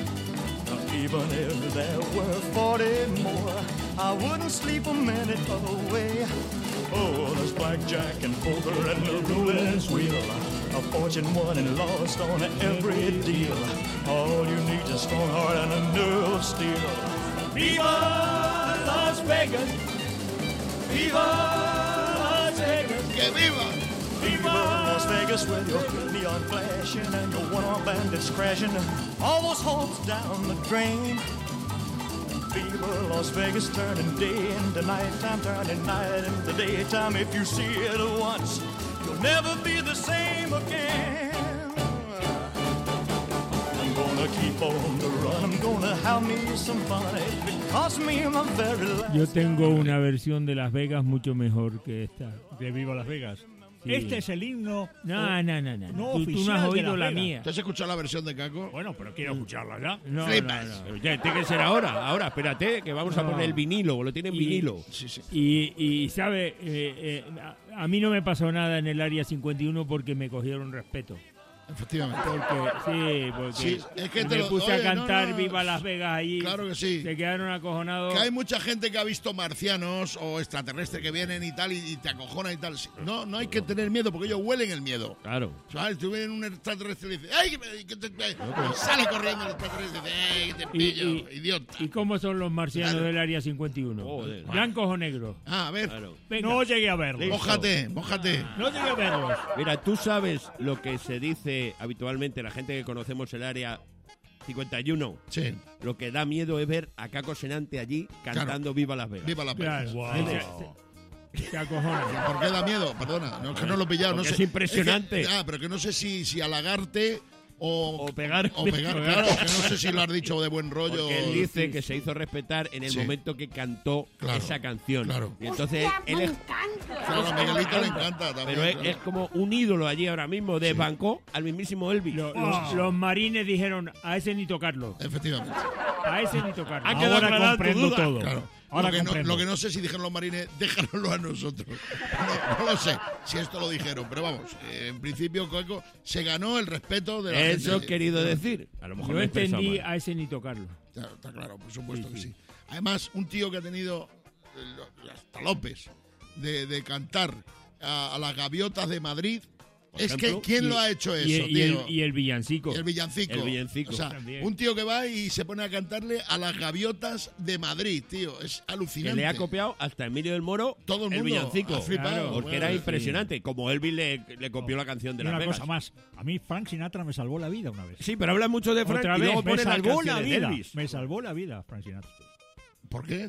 Even if there were forty more, I wouldn't sleep a minute away. Oh, there's blackjack and poker and the roulette wheel. A fortune won and lost on every deal. All you need is a strong heart and a nerve of steel. Viva Las Vegas! Viva Las Vegas! ¡Que viva! Viva Las Vegas with your neon flashing and your one-armed bandits crashing. All those hopes down the drain. Viva Las Vegas turning day into nighttime, turning night into daytime. If you see it once, you'll never be the same again. I'm gonna keep on the run. I'm gonna have me some fun. It cost me my very last. Yo tengo una versión de Las Vegas mucho mejor que esta. De Viva Las Vegas. Sí. Este es el himno. No, no, no, no. No tú, tú no oficial has de oído Las la Vegas. mía. ¿Te has escuchado la versión de Caco? Bueno, pero quiero escucharla ya. No, Flipas. no, no. Pero ya, tiene que ser ahora, ahora, espérate, que vamos a No. poner el vinilo, lo tienen Y- vinilo. Sí, sí. Y, y sabe, eh, eh, a, a mí no me pasó nada en el Área cincuenta y uno porque me cogieron respeto. Efectivamente. Porque, sí, porque Sí, es que te me lo- puse oye, a cantar no, no, Viva Las Vegas allí. Claro que sí. Se quedaron acojonados. Que hay mucha gente que ha visto marcianos o extraterrestres que vienen y tal y, y te acojona y tal. No, no hay que tener miedo porque ellos huelen el miedo. Claro. ¿Sabes? Tú vienes un extraterrestre y dices, ¡ay! Que me- que te- y sale corriendo el extraterrestre y dice, ¡ay! Que te Y, pillo, y- idiota. ¿Y cómo son los marcianos Claro. del Área cincuenta y uno? Joder. ¿Blancos o negros? Ah, a ver, Claro. Venga. No llegué a verlo. mójate, mójate. No llegué a verlos. Mira, tú sabes lo que se dice habitualmente, la gente que conocemos el área cincuenta y uno. Sí, Lo que da miedo es ver a Caco Senante allí cantando Viva Las Vegas. viva la pena. Claro. Wow. Se, se- se acojona. ¿Por qué da miedo? Perdona, no, que no lo he pillado. No Porque sé. es impresionante. Es que- ah, pero que no sé si, si halagarte o, O pegar. o pegar. Claro, que no sé si lo has dicho de buen rollo. Porque él dice que se hizo respetar en el Sí. momento que cantó Claro, esa canción. claro. Y entonces él es, Claro, a Miguelito le encanta también. pero es, claro. es como un ídolo allí ahora mismo, desbancó al mismísimo Elvis. Lo- los, los marines dijeron, a ese ni tocarlo. Efectivamente. A ese ni tocarlo. Ha quedado Ahora clara tu comprendo duda. todo. Claro. Ahora lo, que no, comprendo. lo que no sé si dijeron los marines, déjanoslo a nosotros. No, no lo sé si esto lo dijeron, pero vamos, eh, en principio Coco se ganó el respeto de la Eso he gente. querido decir. A lo mejor Yo me he expresado entendí mal. a ese ni tocarlo. Está, está claro, por supuesto Sí, que sí. sí. Además, un tío que ha tenido eh, lo- las talopes de, de cantar a, a las gaviotas de Madrid. Por Es ejemplo, que, ¿quién Y- lo ha hecho y, eso, y el, tío? y el villancico. Y el villancico. El villancico. O sea, También. un tío que va y se pone a cantarle a las gaviotas de Madrid, tío. Es Que alucinante. le ha copiado hasta Emilio del Moro Todo el el mundo villancico. ha flipado, Claro, porque bueno, era sí. impresionante. Como Elvis le, le copió la canción de Y Las una Vegas. cosa más. A mí Frank Sinatra me salvó la vida una vez. Sí, pero habla mucho de Frank Otra y vez, luego Me pone las salvó la canciones de vida. Elvis. Me salvó la vida, Frank Sinatra. ¿Por qué?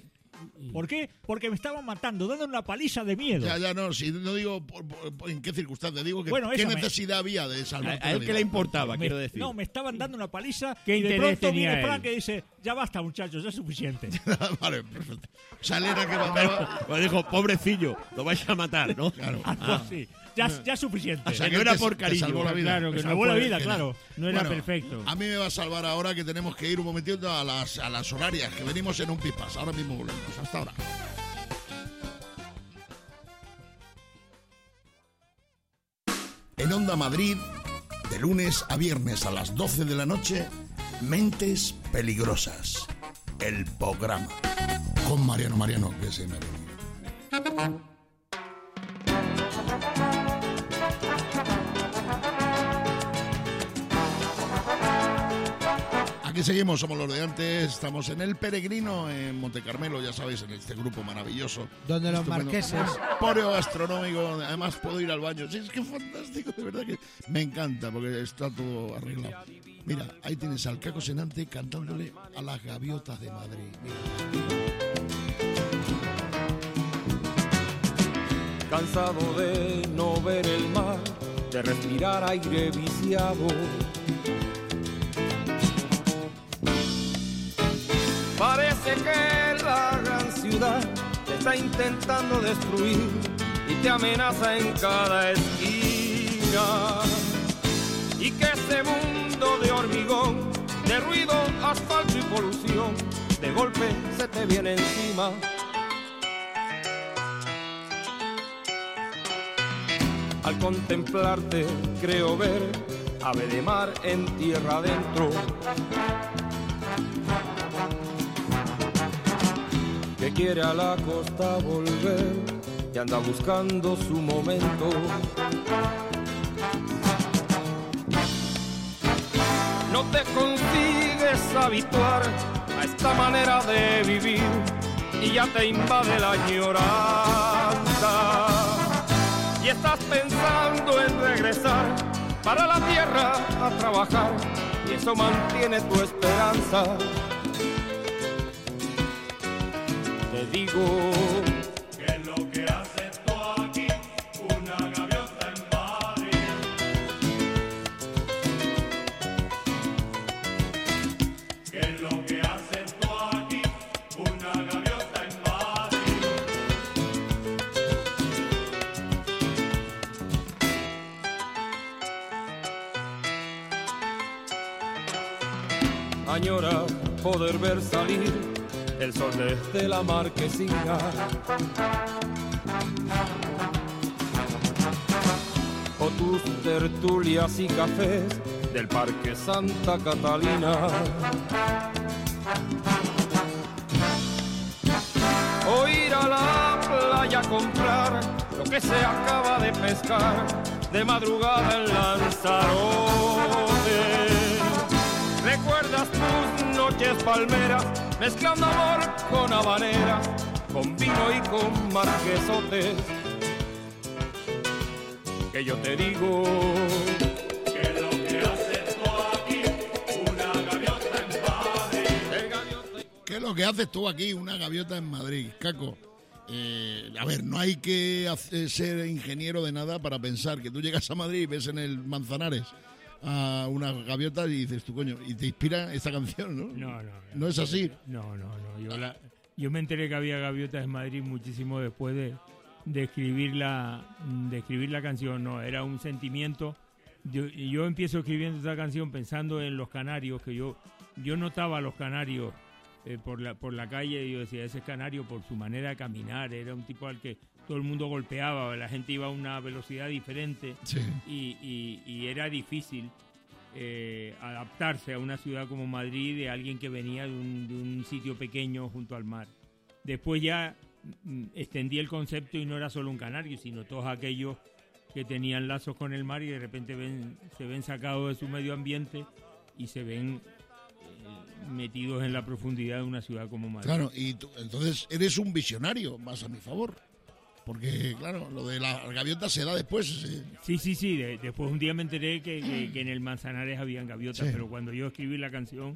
¿Por qué? Porque me estaban matando, dando una paliza de miedo. Ya, ya, no, si no digo por, por, en qué circunstancias, digo que Bueno, qué eso necesidad me... había de salvar. A, a él que le importaba, me, quiero decir. No, me estaban dando una paliza ¿Qué y de interés pronto tenía viene él? Frank y dice, ya basta muchachos, ya es suficiente. Vale, perfecto. O sea, él era que mataba. Pues dijo, pobrecillo, lo vais a matar, ¿no? Claro. Algo Ah. así. Ya, ya es suficiente. O sea, que no era te- por te cariño. salvó la vida. Claro Me que no salvó la fue- vida, que- claro. No era Bueno, perfecto. A mí me va a salvar ahora que tenemos que ir un momentito a las, a las horarias, que venimos en un pipas. Ahora mismo volvemos. Hasta ahora. En Onda Madrid, de lunes a viernes a las doce de la noche, Mentes Peligrosas. El programa. Con Mariano Mariano, que se me ha venido. Aquí seguimos, somos los de antes, estamos en El Peregrino, en Monte Carmelo, ya sabéis, en este grupo maravilloso. Donde los Estupendo. marqueses... Emporio gastronómico, además puedo ir al baño. Sí, es que fantástico, de verdad que me encanta porque está todo arreglado. Mira, ahí tienes al Caco Senante cantándole a las gaviotas de Madrid. Mira. Cansado de no ver el mar, de respirar aire viciado. Parece que la gran ciudad te está intentando destruir y te amenaza en cada esquina. Y que ese mundo de hormigón, de ruido, asfalto y polución, de golpe se te viene encima. Al contemplarte creo ver ave de mar en tierra adentro, que quiere a la costa volver y anda buscando su momento. No te consigues habituar a esta manera de vivir y ya te invade la añoranza. Y estás pensando en regresar para la tierra a trabajar, y eso mantiene tu esperanza. Te digo, ¿qué es lo que haces tú aquí? Una gaviota en Madrid. ¿Qué es lo que haces tú aquí? Una gaviota en Madrid. añora poder ver salir el sol desde la marquesina. O tus tertulias y cafés del Parque Santa Catalina. O ir a la playa a comprar lo que se acaba de pescar de madrugada en Lanzarote. ¿Recuerdas tus noches palmeras mezclando amor con habaneras, con vino y con marquesotes? Que yo te digo que lo que haces tú aquí, una gaviota en Madrid. ¿Qué es lo que haces tú aquí, una gaviota en Madrid, Caco? Eh, a ver, no hay que hacer, ser ingeniero de nada para pensar que tú llegas a Madrid y ves en el Manzanares a una gaviota y dices tú, coño, y te inspira esta canción, ¿no? No, no. No, ¿No es así? No, no, no. Yo, la, yo me enteré que había gaviotas en Madrid muchísimo después de, de, escribir, la, de escribir la canción. No, era un sentimiento. Yo, yo empiezo escribiendo esta canción pensando en los canarios, que yo, yo notaba a los canarios eh, por, la, por la calle y yo decía, ese es canario por su manera de caminar. Era un tipo al que todo el mundo golpeaba, la gente iba a una velocidad diferente. Sí. y, y, y era difícil eh, adaptarse a una ciudad como Madrid de alguien que venía de un, de un sitio pequeño junto al mar. Después ya mm, extendí el concepto y no era solo un canario, sino todos aquellos que tenían lazos con el mar y de repente ven, se ven sacados de su medio ambiente y se ven eh, metidos en la profundidad de una ciudad como Madrid. Claro, y tú, entonces eres un visionario, más a mi favor. Porque, claro, lo de la gaviota se da después. Sí, sí, sí. sí. De, después un día me enteré que, que, que en el Manzanares habían gaviotas, sí. Pero cuando yo escribí la canción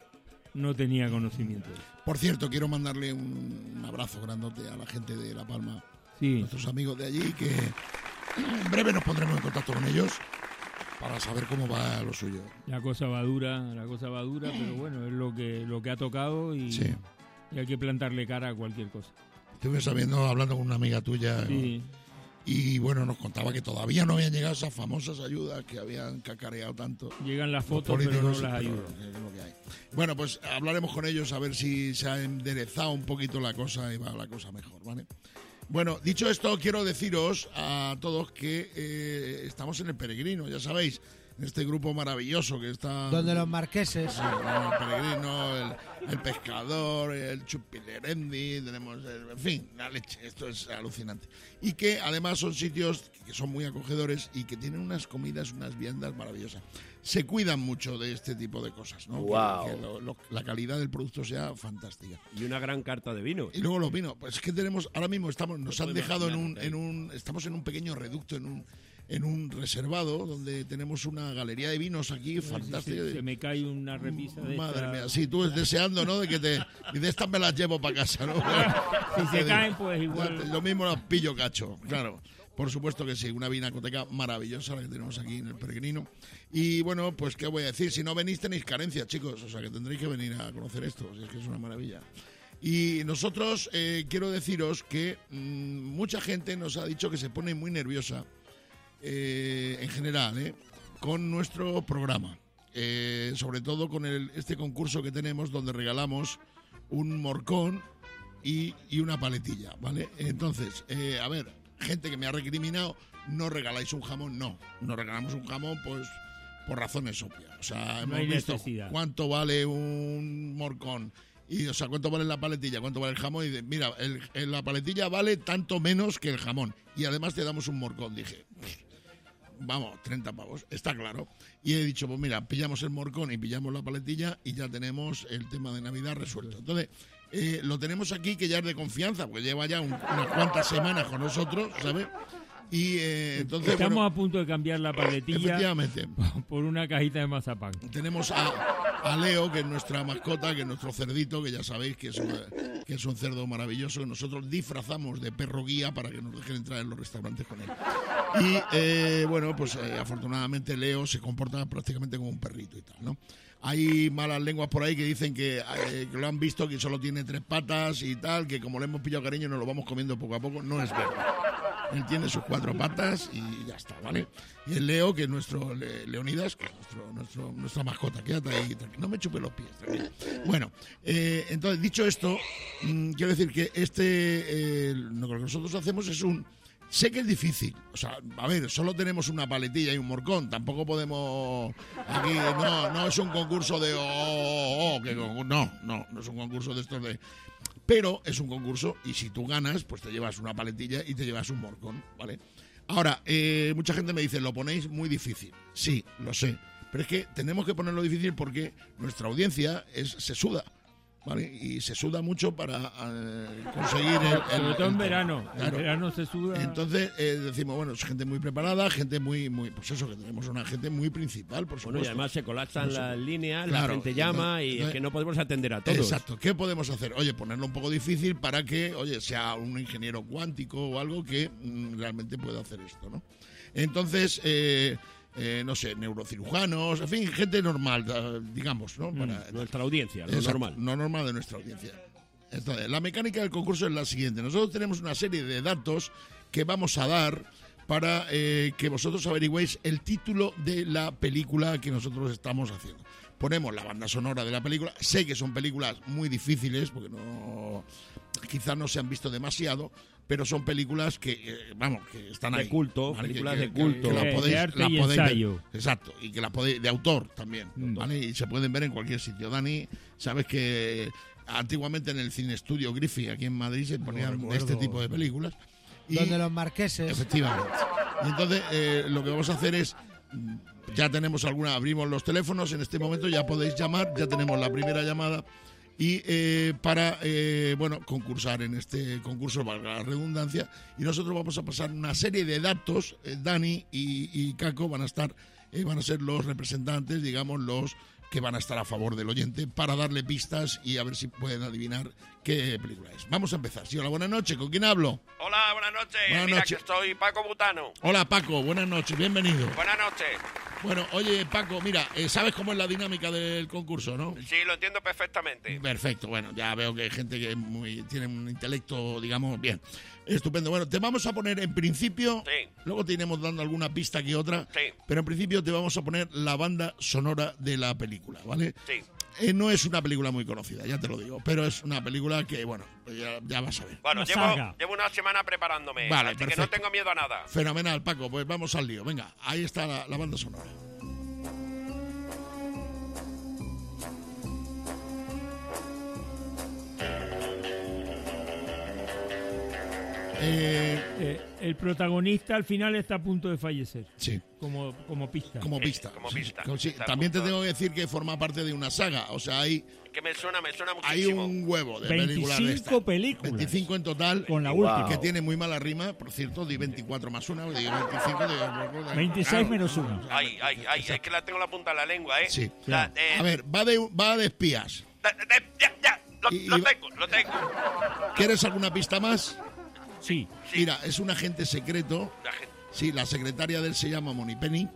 no tenía conocimiento. Por cierto, quiero mandarle un abrazo grandote a la gente de La Palma, sí. nuestros amigos de allí, que en breve nos pondremos en contacto con ellos para saber cómo va lo suyo. La cosa va dura, la cosa va dura, pero bueno, es lo que lo que ha tocado y, sí. y hay que plantarle cara a cualquier cosa. Estuve sabiendo, hablando con una amiga tuya, sí. y bueno, nos contaba que todavía no habían llegado esas famosas ayudas que habían cacareado tanto. Llegan las fotos, pero no las ayudas. Bueno, pues hablaremos con ellos a ver si se ha enderezado un poquito la cosa y va la cosa mejor, ¿vale? Bueno, dicho esto, quiero deciros a todos que eh, estamos en El Peregrino, ya sabéis, en este grupo maravilloso que está... Donde los marqueses... Sí, el Peregrino, el, el Pescador, el Chupilerendi, tenemos, el, en fin, la leche, esto es alucinante. Y que además son sitios que son muy acogedores y que tienen unas comidas, unas viandas maravillosas. Se cuidan mucho de este tipo de cosas, ¿no? Wow. Que, que lo, lo, la calidad del producto sea fantástica. Y una gran carta de vino. Y luego los vinos, pues es que tenemos, ahora mismo estamos, nos han dejado en un, en un, estamos en un pequeño reducto, en un, en un reservado, donde tenemos una galería de vinos aquí sí, fantástica. Sí, sí, se me cae una repisa de Madre esta... mía, sí, tú deseando, ¿no? De que te, y de estas me las llevo para casa, ¿no? Si se caen, pues igual... Lo mismo las pillo cacho, claro. Por supuesto que sí, una vinacoteca maravillosa la que tenemos aquí en El Peregrino. Y bueno, pues qué voy a decir, si no venís tenéis carencias, chicos, o sea que tendréis que venir a conocer esto, si es que es una maravilla. Y nosotros eh, quiero deciros que mmm, mucha gente nos ha dicho que se pone muy nerviosa, eh, en general, eh, con nuestro programa. Eh, sobre todo con el, este concurso que tenemos donde regalamos un morcón y, y una paletilla, ¿vale? Entonces, eh, a ver... gente que me ha recriminado, no regaláis un jamón, no, no regalamos un jamón pues por razones obvias, o sea, no hemos hay visto necesidad. Cuánto vale un morcón y, o sea, cuánto vale la paletilla, cuánto vale el jamón y de, mira, el, el, la paletilla vale tanto menos que el jamón y además te damos un morcón, dije, vamos, treinta pavos, está claro, y he dicho, pues mira, pillamos el morcón y pillamos la paletilla y ya tenemos el tema de Navidad resuelto. Entonces, Eh, lo tenemos aquí, que ya es de confianza, porque lleva ya un, unas cuantas semanas con nosotros, ¿sabes? Y eh, entonces estamos bueno, a punto de cambiar la paletilla efectivamente por una cajita de mazapán. Tenemos a, a Leo, que es nuestra mascota, que es nuestro cerdito, que ya sabéis que es, un, que es un cerdo maravilloso, que nosotros disfrazamos de perro guía para que nos dejen entrar en los restaurantes con él. Y eh, bueno, pues eh, afortunadamente Leo se comporta prácticamente como un perrito y tal, ¿no? Hay malas lenguas por ahí que dicen que, eh, que lo han visto, que solo tiene tres patas y tal, que como le hemos pillado cariño nos lo vamos comiendo poco a poco. No es verdad. Él tiene sus cuatro patas y ya está, ¿vale? Y el Leo, que es nuestro le, Leonidas, que es nuestro, nuestro, nuestra mascota. Quédate ahí, tranquilo. No me chupe los pies, tranquilo. Bueno, eh, entonces, dicho esto, mmm, quiero decir que este, eh, lo que nosotros hacemos es un... Sé que es difícil, o sea, a ver, solo tenemos una paletilla y un morcón, tampoco podemos, aquí, no, no es un concurso de, oh, oh, oh, que, no, no, no es un concurso de estos de, pero es un concurso y si tú ganas, pues te llevas una paletilla y te llevas un morcón, ¿vale? Ahora, eh, mucha gente me dice, lo ponéis muy difícil, sí, lo sé, pero es que tenemos que ponerlo difícil porque nuestra audiencia es, se suda. ¿Vale? Y se suda mucho para eh, conseguir el, el, sobre todo el, en verano, claro. en verano se suda. Entonces eh, decimos, bueno, es gente muy preparada, gente muy, muy, pues eso, que tenemos una gente muy principal, por supuesto. Bueno, y además se colapsan no las líneas, claro, la gente llama entonces, y es que no podemos atender a todos. Exacto, ¿qué podemos hacer? Oye, ponerlo un poco difícil para que, oye, sea un ingeniero cuántico o algo que mm, realmente pueda hacer esto, ¿no? Entonces, eh, Eh, no sé, neurocirujanos, en fin, gente normal, digamos, ¿no? Para, mm, nuestra audiencia, lo exacto, normal. No normal de nuestra audiencia. Entonces, la mecánica del concurso es la siguiente. Nosotros tenemos una serie de datos que vamos a dar para eh, que vosotros averigüéis el título de la película que nosotros estamos haciendo. Ponemos la banda sonora de la película. Sé que son películas muy difíciles, porque no quizás no se han visto demasiado, pero son películas que, eh, vamos, que están de ahí. culto, ¿vale? películas que, de culto. Que, que de, la podéis, de arte la y podéis ensayo. ver. Exacto, y que la podéis, de autor también, Mm. ¿vale? Y se pueden ver en cualquier sitio. Dani, sabes que antiguamente en el Cine Estudio Griffith, aquí en Madrid, se ponían No este tipo de películas. Y, donde los marqueses... Efectivamente. Y entonces, eh, lo que vamos a hacer es... Ya tenemos alguna, abrimos los teléfonos, en este momento ya podéis llamar, ya tenemos la primera llamada y eh, para, eh, bueno, concursar en este concurso, valga la redundancia, y nosotros vamos a pasar una serie de datos, eh, Dani y, y Caco van a estar, eh, van a ser los representantes, digamos, los que van a estar a favor del oyente para darle pistas y a ver si pueden adivinar qué película es. Vamos a empezar. Sí, hola, buenas noches. ¿Con quién hablo? Hola, buenas noches. Buenas Mira noches. que soy Paco Butano. Hola, Paco. Buenas noches. Bienvenido. Buenas noches. Bueno, oye, Paco, mira, eh, ¿sabes cómo es la dinámica del concurso, no? Sí, lo entiendo perfectamente. Perfecto. Bueno, ya veo que hay gente que es muy, tiene un intelecto, digamos, bien. Estupendo. Bueno, te vamos a poner en principio, Sí. luego te iremos dando alguna pista que otra, Sí. pero en principio te vamos a poner la banda sonora de la película, ¿vale? Sí. Eh, no es una película muy conocida, ya te lo digo, pero es una película que, bueno, pues ya, ya vas a ver. Bueno, Una llevo, saga. llevo una semana preparándome, Vale, así que perfecto. no tengo miedo a nada. Fenomenal, Paco, pues vamos al lío. Venga, ahí está la, la banda sonora. Eh, Eh, el protagonista al final está a punto de fallecer. Sí. Como, como pista. Como pista. como Sí, pista. sí, sí. Está a También te punto. tengo que decir que forma parte de una saga. O sea, hay, Que me suena, me suena hay muchísimo. un huevo de películas de veinticinco estas. películas. veinticinco en total. Con la Wow. última. Que tiene muy mala rima. Por cierto, di veinticuatro más una. Di veinticinco. Di, veintiséis claro. menos uno. Ay, ay, ay, es que la tengo en la punta de la lengua, ¿eh? Sí. La- eh, A ver, va de, va de espías. de- de- ya, ya, lo, Y- lo y- tengo, lo tengo. ¿Quieres alguna pista más? Sí. Mira, es un agente secreto. La gente- Sí, la secretaria de él se llama Moneypenny.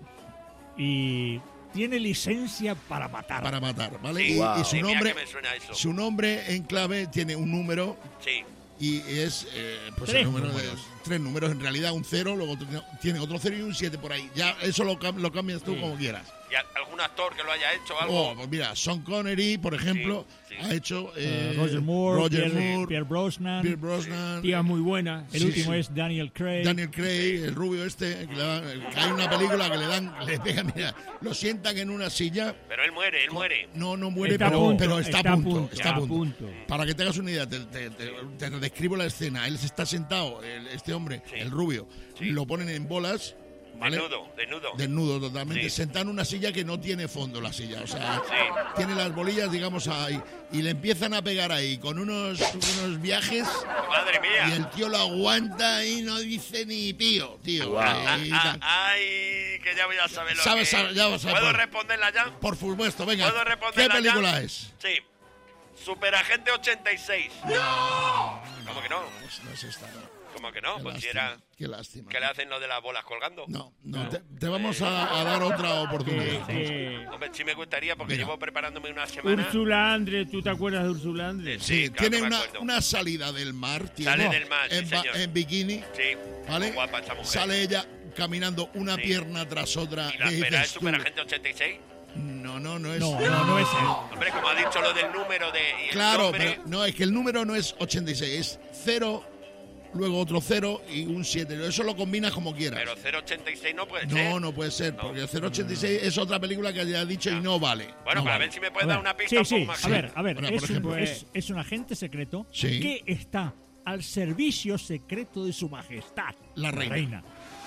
Y tiene licencia para matar. Para matar, ¿vale? Sí, Y, wow. y su Sí, mira nombre, que me suena eso. su nombre en clave tiene un número Sí. y es eh, pues Tres el número números. de tres números, en realidad un cero, luego otro- tiene otro cero y un siete por ahí. Ya eso lo, cam- lo cambias tú Sí. como quieras. ¿Y a- algún actor que lo haya hecho o algo? Oh, pues mira, Sean Connery, por ejemplo, Sí, sí. ha hecho Eh, eh, Roger Moore, Roger Pierre, Moore, Pierre Brosnan. Pierre Brosnan, Tía muy buena. El Sí, último sí. es Daniel Craig. Daniel Craig, el rubio este, que, le dan- que hay una película que le dan, le pegan, mira, lo sientan en una silla. Pero él muere, él muere. No, no muere, Está a pero, punto, pero está, está a a punto. punto, está a a punto. punto. Para que te hagas una idea, te, te- te- te describo la escena. Él está sentado, el- este hombre, Sí. el rubio, Sí. lo ponen en bolas, ¿vale? Desnudo, desnudo. Desnudo totalmente, Sí. sentado en una silla que no tiene fondo la silla, o sea, Sí. tiene las bolillas, digamos, ahí, y le empiezan a pegar ahí con unos, unos viajes, Madre y mía. el tío lo aguanta y no dice ni pío, tío. Ah, Ahí, ah, tal. ay, que ya voy a saber lo Sabes, que sabes, ya vas a ¿Puedo poder. responderla ya? Por supuesto, venga, ¿Puedo ¿qué responderla ya? película es? Sí. Superagente ochenta y seis. ¿Cómo que no? Pues no es esta, no. ¿Cómo que no? Qué Pues si lástima, era... qué lástima. ¿Qué le hacen lo de las bolas colgando? No, no, te, te vamos a, a dar otra oportunidad. Eh, Hombre, sí me gustaría porque Mira. llevo preparándome una semana. Úrsula Andrés, ¿tú te acuerdas de Úrsula Andrés? Sí, claro tiene que me una, acuerdo. una salida del mar. Tiene, Sale del mar, sí, en, ba- señor. en bikini, Sí. ¿vale? Muy guapa esa mujer. Sale ella caminando una Sí. pierna tras otra. ¿Y la ¿Qué espera es dices tú? Superagente ochenta y seis? No, no, no es. No, no, no es él. Hombre, como ha dicho lo del número de... y el Claro, nombre, pero no, es que el número no es ochenta y seis, es cero, luego otro cero y un siete. Eso lo combinas como quieras. pero cero ochenta y seis no puede ser. No, no puede ser, No. porque el cero ochenta y seis es otra película que ya he dicho y no vale. Bueno, no para vale. ver si me puedes A dar ver, una pista sí, un sí, poco más. a ver, a ver, Bueno, por es, un, ejemplo. es, es un agente secreto Sí. que está al servicio secreto de su majestad, La reina. reina.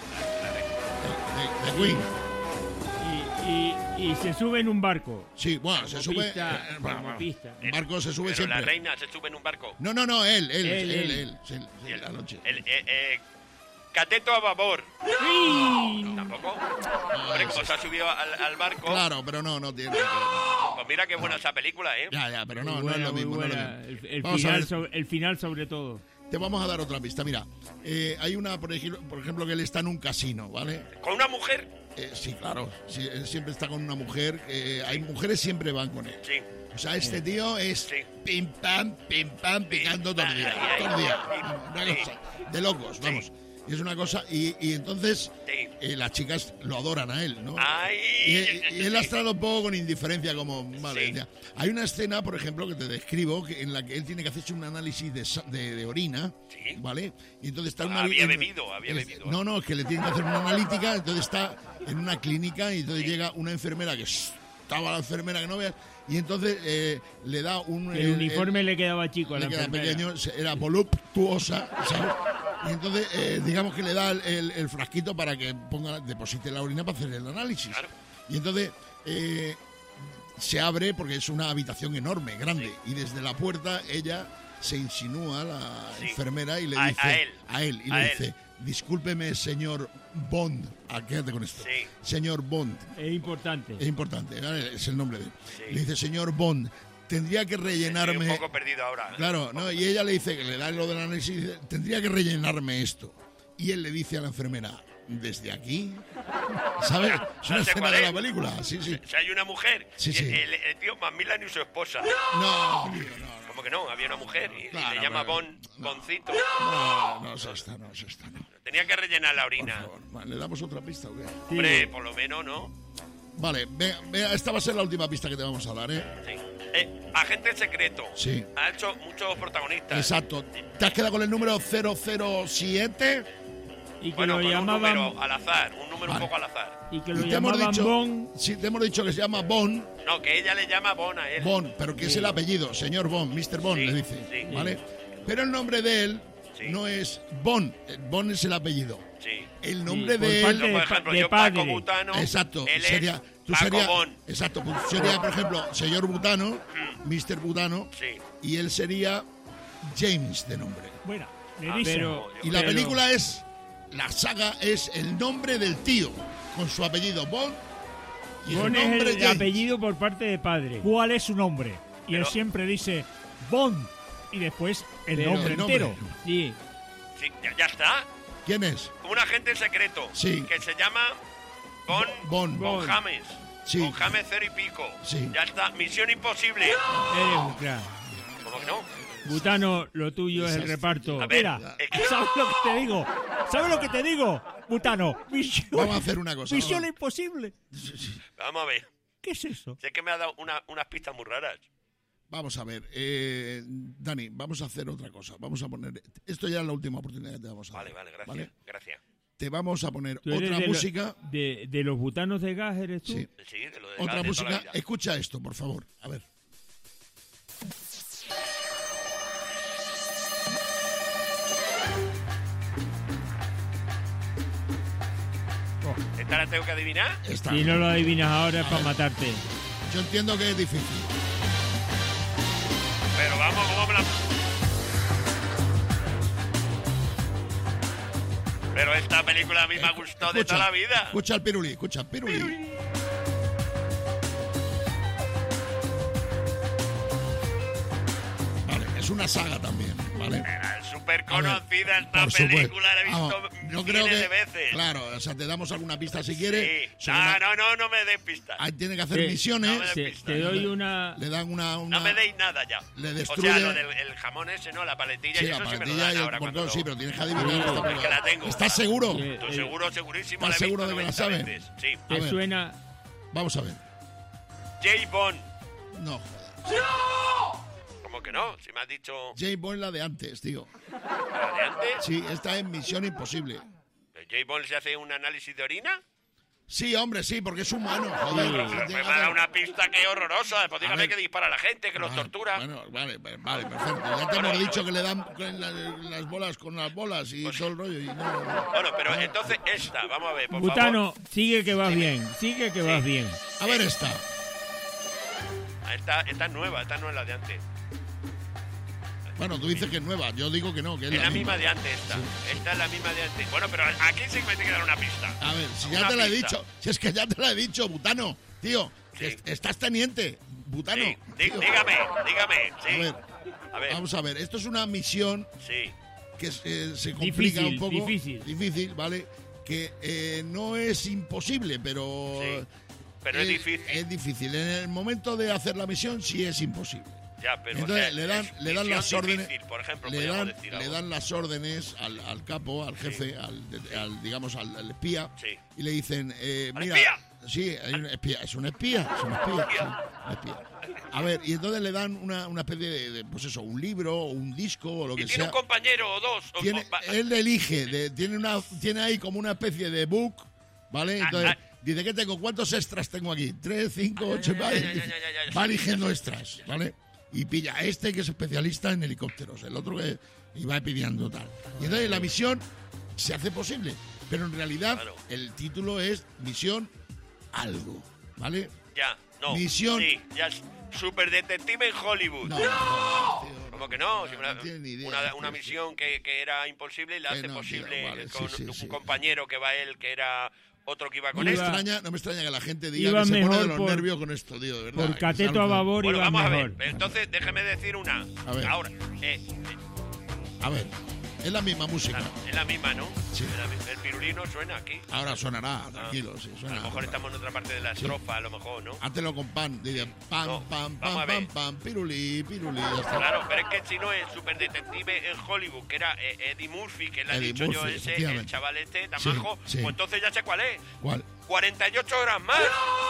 De, de Queen. Y, y, y se sube en un barco. Sí, bueno, se Como sube. pista, eh, como bueno, bueno. pista. En barco se sube Pero siempre. la reina se sube en un barco. No, no, no, él, él, él, Él, él, él. sí, sí, la noche. El, eh, eh, cateto a babor. ¡Sí! ¿Tampoco? No, Hombre, es- como se ha subido al, al barco. Claro, pero no, no tiene. Pues mira qué buena esa película, ¿eh? Ya, ya, pero no, Muy no es buena, lo muy mismo. no es lo buena. mismo. El, el Vamos a final ver, sobre, el final sobre todo. te vamos a dar otra pista. Mira, eh, hay una, por ejemplo, por ejemplo, que él está en un casino, ¿vale? ¿Con una mujer? Eh, sí, claro, sí, él siempre está con una mujer. eh, hay mujeres siempre van con él. Sí. O sea, este tío es Sí. pim pam, pim pam, picando todo el día. Ay, ay, Todo el día. ay, Una sí. cosa de locos, vamos. Y es una cosa, y, y entonces Sí. eh, las chicas lo adoran a él, ¿no? Ay. Y, y él las trata un poco con indiferencia, como, vale, Sí. ya. Hay una escena, por ejemplo, que te describo, que, en la que él tiene que hacerse un análisis de, sa- de, de orina, Sí. ¿vale? Y entonces está en Ah, una... había en- bebido, había en- bebido. No, no, es que le tienen que hacer una analítica, entonces está en una clínica y entonces llega una enfermera que estaba la enfermera que no veas, y entonces eh, le da un... El uniforme le quedaba chico a la le queda enfermera. pequeño, se- era voluptuosa, ¿sabes? Y entonces, eh, digamos que le da el, el- el frasquito para que ponga, deposite la orina para hacer el análisis. Claro. Y entonces eh, se abre porque es una habitación enorme, grande, y desde la puerta ella se insinúa, la Sí. enfermera, y le A- dice a él. a él, y A le él. dice, discúlpeme, señor Bond. Ah, quédate con esto. Sí. Señor Bond. Es importante. Es importante, ¿vale? Es el nombre de él. Sí. Le dice, señor Bond, tendría que rellenarme... Estoy un poco perdido ahora. Claro, no, y ella le dice, que le da lo del análisis, y dice, tendría que rellenarme esto. Y él le dice a la enfermera, ¿desde aquí? ¿Sabes? Es una No sé escena cuál de es. la película, sí, sí. Si hay una mujer, Sí, y sí. El, el tío Macmillan y su esposa. No, tío, no, ¿Cómo que no? Había una mujer y, y Claro, le llama pero- Bon, Boncito. no, no es esta, no es esta, no. Tenía que rellenar la Por orina. favor, vale, ¿le damos otra pista o qué? Hombre, por lo menos, ¿no? Vale, venga, venga, esta va a ser la última pista que te vamos a dar, ¿eh? Sí. Eh, agente secreto. Sí. Ha hecho muchos protagonistas. Exacto. ¿Te has quedado con el número cero cero siete? Y que Bueno, lo con llamaban... un número al azar, un número Vale. un poco al azar. Y que lo Y te hemos llamaban dicho, Bon. sí, te hemos dicho que se llama Bond, No, que ella le llama Bon a él. Bond, pero que es el apellido, señor Bond, mister Bond, Sí, le dice, sí. ¿vale? Pero el nombre de él Sí. no es Bond, eh, Bond es el apellido. Sí. El nombre por de parte él... Yo, por de ejemplo, de yo Paco padre. Butano. Exacto, él sería, es tú Paco sería, Bon. exacto, pues sería, por ejemplo, señor Butano, mister Butano, Sí. y él sería James de nombre. Bueno, le Ah, dicen... pero- Y la Pero- película es, la saga es el nombre del tío, con su apellido Bond, y Bon el es nombre el James. apellido por parte de padre. ¿Cuál es su nombre? Y él Pero- siempre dice Bond y después el Pero nombre el nombre. entero. Sí. Sí, ya, ya está. ¿Quién es? Un agente secreto. Sí. Que se llama Bon, Bond. Bon Bon. James. Sí. Bon James cero y pico. Sí. Ya está. Misión imposible. Eres un crack. ¿Cómo que no? Butano, lo tuyo es el reparto. A ver, Mira, es que- ¿sabes lo que te digo? ¿Sabes lo que te digo? Butano, misión, Vamos a hacer una cosa. misión vamos. imposible. Vamos a ver. ¿Qué es eso? Sé que me ha dado una- unas pistas muy raras. Vamos a ver, eh, Dani, vamos a hacer otra cosa. Vamos a poner, esto ya es la última oportunidad que te vamos a dar. Vale, vale, gracias. ¿vale? Gracias. Te vamos a poner ¿Tú eres otra de lo- música. de, de los butanos de gas eres tú? Sí. Sí, de lo de Otra gas de toda la música. vida. Escucha esto, por favor. A ver. ¿Esta la tengo que adivinar? Esta. Si no lo adivinas ahora es A para ver. matarte. Yo entiendo que es difícil. Pero vamos, ¿cómo me la...? Pero esta película a mí me ha gustado de Escucha, toda la vida. Escucha el pirulí, escucha el pirulí. Vale, es una saga también, ¿vale? Es súper A ver, conocida esta por supuesto. película, la he visto Vamos, yo creo miles que, de veces. claro, o sea, te damos alguna pista si quieres. Sí. sobre No, una- no, no, no me des pistas. Ahí tiene que hacer Sí. misiones. No me des Te, pistas. te doy una... Le dan una, una No me deis nada ya. le O destruye- sea, lo del el jamón ese, ¿no? La paletilla sí, y la eso sí me lo paletilla dan y el ahora cuando portón, lo- sí, pero tienes que adivinar Sí, esta es que película. la tengo. ¿Estás seguro? Sí. Estoy Eh, seguro, segurísimo. ¿estás la he seguro visto de que la noventa sabes? veces. Sí. A Te ver. suena... Vamos a ver. James Bond. No, ¿Cómo que no? Si me has dicho James Bond la de antes, tío. la de antes. Sí, esta es Misión Imposible. ¿James Bond se hace un análisis de orina? Sí, hombre, sí, porque es humano. Joder, Pero, sí, pero llega me ha dado a- una pista que es horrorosa. Pues A dígame ver. que dispara a la gente, que los Ah, tortura. Bueno, vale, vale, vale, perfecto. Ya te hemos dicho que le dan con la- las bolas con las bolas y todo el rollo. Y no, Bueno, pero entonces esta, vamos a ver, por Butano, favor. sigue que vas bien. Sigue que vas bien. A ver esta. Esta, esta es nueva, esta no es la de antes. Bueno, tú dices que es nueva. Yo digo que no, que es, Es la misma de antes esta. Esta es la misma de antes. Bueno, pero aquí sí que me tiene que dar una pista. A ver, si ya Una te la he pista. dicho. Si es que ya te la he dicho, Butano. Tío, que Sí. est- estás teniente. Butano. Sí, dí- tío. dígame, dígame. A Sí. ver, A ver, vamos a ver. Esto es una misión sí. que se, se complica Difícil, un poco. difícil. Difícil, ¿vale? Que eh, no es imposible, pero... Sí, pero es difícil. Es difícil. En el momento de hacer la misión sí es imposible. Ya, pero Entonces o sea, le dan, es le dan misión las órdenes, difícil, por ejemplo, le podríamos dan, decir le algo. dan las órdenes al, al capo, al jefe, al, de- al, digamos al, al espía, Sí. y le dicen, eh, ¿Al mira, espía? sí, hay un espía, es un espía, es un espía, sí, un espía. A ver, y entonces le dan una, una especie de, de, pues eso, un libro, o un disco, o lo Y que tiene sea. un compañero o dos. o- Tiene, o- va- él elige, de- tiene una, tiene ahí como una especie de book, ¿vale? Ah, Entonces ah. dice, ¿qué tengo? ¿Cuántos extras tengo aquí? Tres, cinco, Ah, ocho, ya, va, ya, ya, ya, ya, ya, va ya, eligiendo ya, ya, extras, ¿vale? Y pilla a este que es especialista en helicópteros, el otro que y va pidiendo tal. Y entonces la misión se hace posible, pero en realidad Claro. el título es Misión Algo, ¿vale? Ya, no. Misión- Sí, ya es Super Detective en Hollywood. No, no, joder, tío, ¿Cómo que no? Si una, no tiene ni idea, una, tío, una sí. misión que, que era imposible y la Que hace no, posible tío, vale, con sí, sí, un sí. compañero que va él, que era otro que iba No con me, él. extraña, no me extraña que la gente diga Iba que se pone mejor de los por- nervios con esto, tío, de verdad. Por que cateto es a algo- babor Bueno, iba vamos mejor. a ver. Entonces, déjeme decir una. A ver. Ahora, eh, A ver, es la misma música. la- es la misma, ¿no? Sí. Es la mi- el pirulino suena aquí. Ahora sonará, tranquilo, sí, A suena. lo mejor estamos en otra parte de la Sí. estrofa, a lo mejor, ¿no? Hátelo con pan, dice pam, No, pam, vamos a pam, ver. pam, pam, pirulí, pirulí, ya está. Claro, pero es que si no es superdetective en Hollywood, que era eh, Eddie Murphy, que le ha Eddie dicho yo Murphy, ese, el efectivamente. chaval este, tan Sí, majo, sí. pues entonces ya sé cuál es. ¿Cuál? cuarenta y ocho horas más.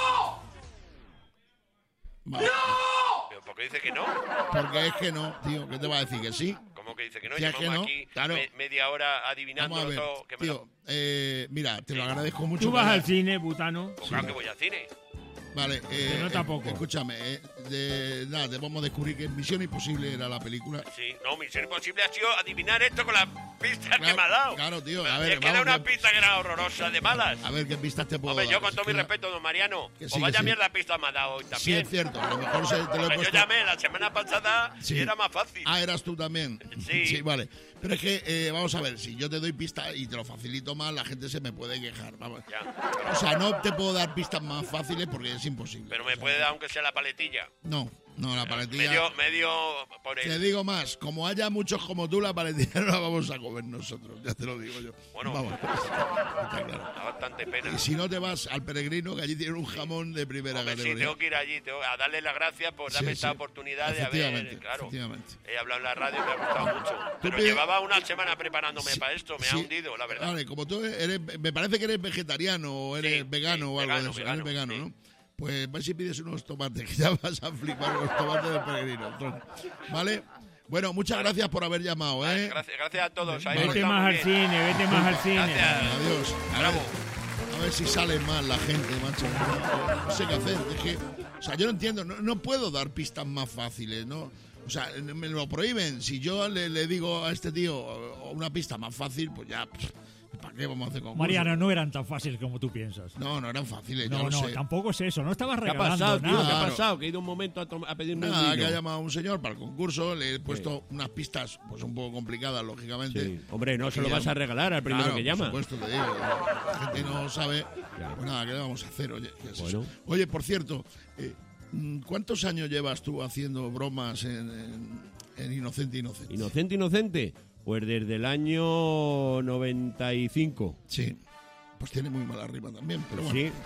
Va. Pero ¿por qué dice que no? Porque es que no, tío, ¿qué te va a decir? ¿Que sí? ¿Cómo que dice que no? Ya Llevamos que no, aquí claro. me- media hora adivinando Vamos a ver, todo. Que me tío, eh, mira, te lo agradezco mucho. Tú vas que- al cine, butano. Pues claro que voy al cine. Vale, eh, Se nota eh, poco. escúchame, eh, de, nada, te vamos a descubrir que Misión Imposible era la película. Sí, no, Misión Imposible ha sido adivinar esto con las pistas que me ha dado. Claro, tío, Pero a ver, es que era vamos, una que- pista que era horrorosa de malas. A ver qué pistas te puedo Hombre, dar. yo con todo mi Que- respeto, don Mariano, que pues sí, que vaya sí. mierda pista me ha dado hoy Sí, también. es cierto, a lo mejor se, te lo he Hombre, yo puesto... llamé la semana pasada Sí. y era más fácil. Ah, eras tú también. Sí. vale. Pero es que, eh, vamos a ver, si yo te doy pistas y te lo facilito más, la gente se me puede quejar. Vamos. Ya. O sea, no te puedo dar pistas más fáciles porque es imposible. Pero me puede dar aunque sea la paletilla. No, no, la paletilla... Medio, medio por Te el... digo más, como haya muchos como tú, la paletilla no la vamos a comer nosotros, ya te lo digo yo. Bueno, Vamos. Está claro. da bastante pena. Y si no te vas al Peregrino, que allí tienen un jamón de primera Hombre, sí, categoría. tengo que ir allí, tengo a darle las gracias por darme Sí, esta sí. oportunidad de Efectivamente, haber, claro, efectivamente. he hablado en la radio y me ha gustado mucho. Pero pides- llevaba una semana preparándome Sí, para esto, me sí. ha hundido, la verdad. Vale, como tú eres, me parece que eres vegetariano o eres Sí, vegano sí, o algo vegano, de eso, vegano, eres vegano, sí. ¿no? Pues vas y pides unos tomates, que ya vas a flipar con los tomates del Peregrino. entonces, ¿Vale? Bueno, muchas gracias por haber llamado, Vale, ¿eh? gracias, gracias a todos. ahí Vete estamos más al bien. cine, vete más al cine. Gracias. Adiós. A Bravo. ver, a ver si sale más la gente, macho. No, no sé qué hacer. Es que, o sea, yo no entiendo, no, no puedo dar pistas más fáciles, ¿no? O sea, me lo prohíben. Si yo le, le digo a este tío una pista más fácil, pues ya, pff, ¿para qué vamos a hacer concurso? Mariano, no eran tan fáciles como tú piensas. No, no eran fáciles, yo No, lo no, sé. tampoco es eso. No estabas ¿Qué ha regalando pasado, tío? nada. ¿Qué ha Claro. pasado? Que he ido un momento a, tom- a pedirme Nada, un que ha vino. llamado un señor para el concurso, le he puesto unas pistas pues un poco complicadas, lógicamente. Sí. Hombre, no se lo Ya- vas a regalar al primero Claro, que llama. Por supuesto, te digo. La gente no sabe. Pues nada, ¿qué le vamos a hacer? Oye, ¿qué es Bueno. eso? Oye, por cierto, eh, ¿cuántos años llevas tú haciendo bromas en, en, en Inocente Inocente? Inocente, inocente. Pues desde el año noventa y cinco. Sí. Pues tiene muy mala rima también, pero bueno. Sí.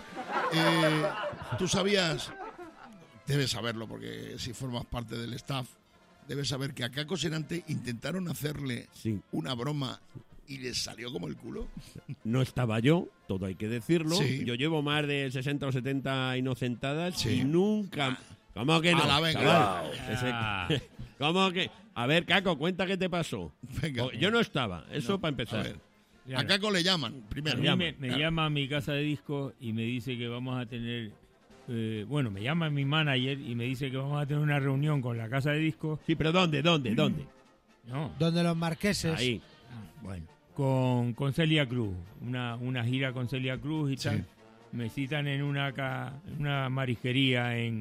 Eh, ¿Tú sabías? Debes saberlo, porque si formas parte del staff, debes saber que a Caco Senante intentaron hacerle Sí. una broma y les salió como el culo. No estaba yo, todo hay que decirlo. Sí. Yo llevo más de sesenta o setenta inocentadas Sí. y nunca... ¿Cómo que no? Ala, venga. chaval? Ah. Ese- ¿Cómo que...? A ver, Caco, cuenta qué te pasó. Venga. O- Yo no estaba, eso No, para A empezar. ver, Claro. a Caco le llaman primero. A mí llama, me, me claro. llama a mi casa de discos y me dice que vamos a tener... eh, bueno, me llama mi manager y me dice que vamos a tener una reunión con la casa de discos. Sí, pero ¿dónde, dónde, dónde? No, Donde los marqueses. Ahí. bueno, con, con Celia Cruz, una, una gira con Celia Cruz y Sí. tal. Me citan en una, ca- en una marisquería en,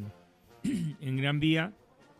en Gran Vía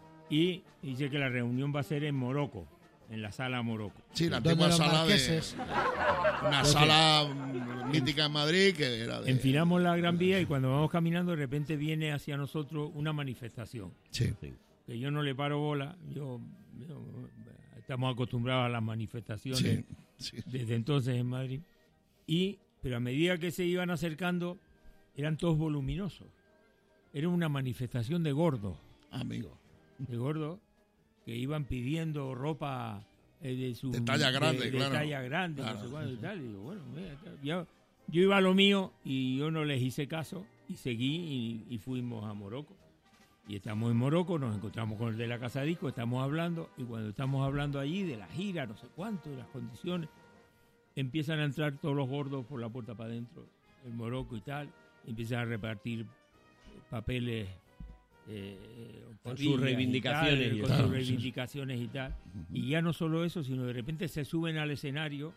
y dice que la reunión va a ser en Morocco, en la sala Morocco. Sí, la Donde antigua los sala de... marqueses. Una sala mm, mítica en Madrid que era de... Enfilamos la Gran Vía y cuando vamos caminando de repente viene hacia nosotros una manifestación. Sí. Que yo no le paro bola, yo, yo- estamos acostumbrados a las manifestaciones Sí, sí. desde entonces en Madrid. Y, pero a medida que se iban acercando, eran todos voluminosos. Era una manifestación de gordos, Amigo. de gordos que iban pidiendo ropa eh, de su De talla grande, de, de claro. talla grande, Claro. no sé cuándo y tal. Y digo, bueno, mira, tal. yo, yo iba a lo mío y yo no les hice caso y seguí y, y fuimos a Morocco. Y estamos en Morocco, nos encontramos con el de la casa de disco, estamos hablando, y cuando estamos hablando allí de la gira, no sé cuánto, de las condiciones, empiezan a entrar todos los gordos por la puerta para adentro, en Morocco y tal, y empiezan a repartir papeles eh, Con octavillas sus reivindicaciones y tal, y con tal. sus reivindicaciones y tal. Y ya no solo eso, sino de repente se suben al escenario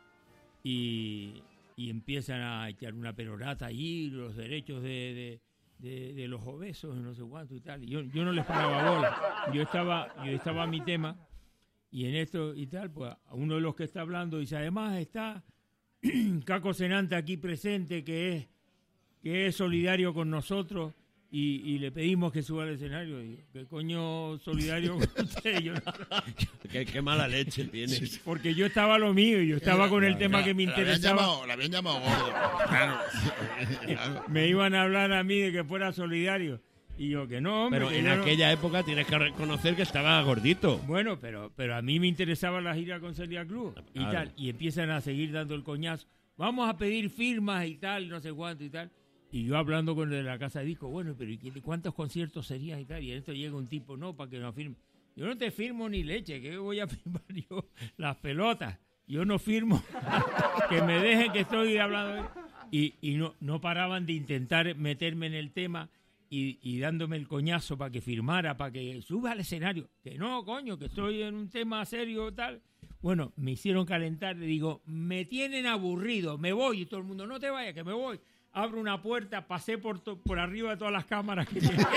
y, y empiezan a echar una perorata allí, los derechos de, de, de, de los obesos, no sé cuánto y tal. Y yo, yo no les paraba bola. Yo estaba, yo estaba a mi tema, y en esto y tal, pues a uno de los que está hablando dice, además está Caco Senante aquí presente, que es, que es solidario con nosotros. Y, y le pedimos que suba al escenario. Y, ¿qué coño solidario con usted? Yo no, qué, qué mala leche tiene. Porque yo estaba a lo mío y yo estaba con el la, tema la, que me interesaba. La habían llamado, la habían llamado gordo. Claro. Claro. Me iban a hablar a mí de que fuera solidario. Y yo que no, hombre. Pero que en aquella no... época tienes que reconocer que estaba gordito. Bueno, pero, pero a mí me interesaba la gira con Celia Cruz. Y claro. tal. Y empiezan a seguir dando el coñazo. Vamos a pedir firmas y tal, no sé cuánto y tal. Y yo hablando con el de la casa de disco, bueno, pero ¿y cuántos conciertos serían y tal? Y en esto llega un tipo, no, para que no firme. Yo no te firmo ni leche, que voy a firmar yo las pelotas. Yo no firmo, que me dejen que estoy hablando. Y, y no, no paraban de intentar meterme en el tema y, y dándome el coñazo para que firmara, para que suba al escenario. Que no, coño, que estoy en un tema serio tal. Bueno, me hicieron calentar, le digo, me tienen aburrido, me voy. Y todo el mundo, no te vayas, que me voy. Abro una puerta, pasé por to- por arriba de todas las cámaras que tenía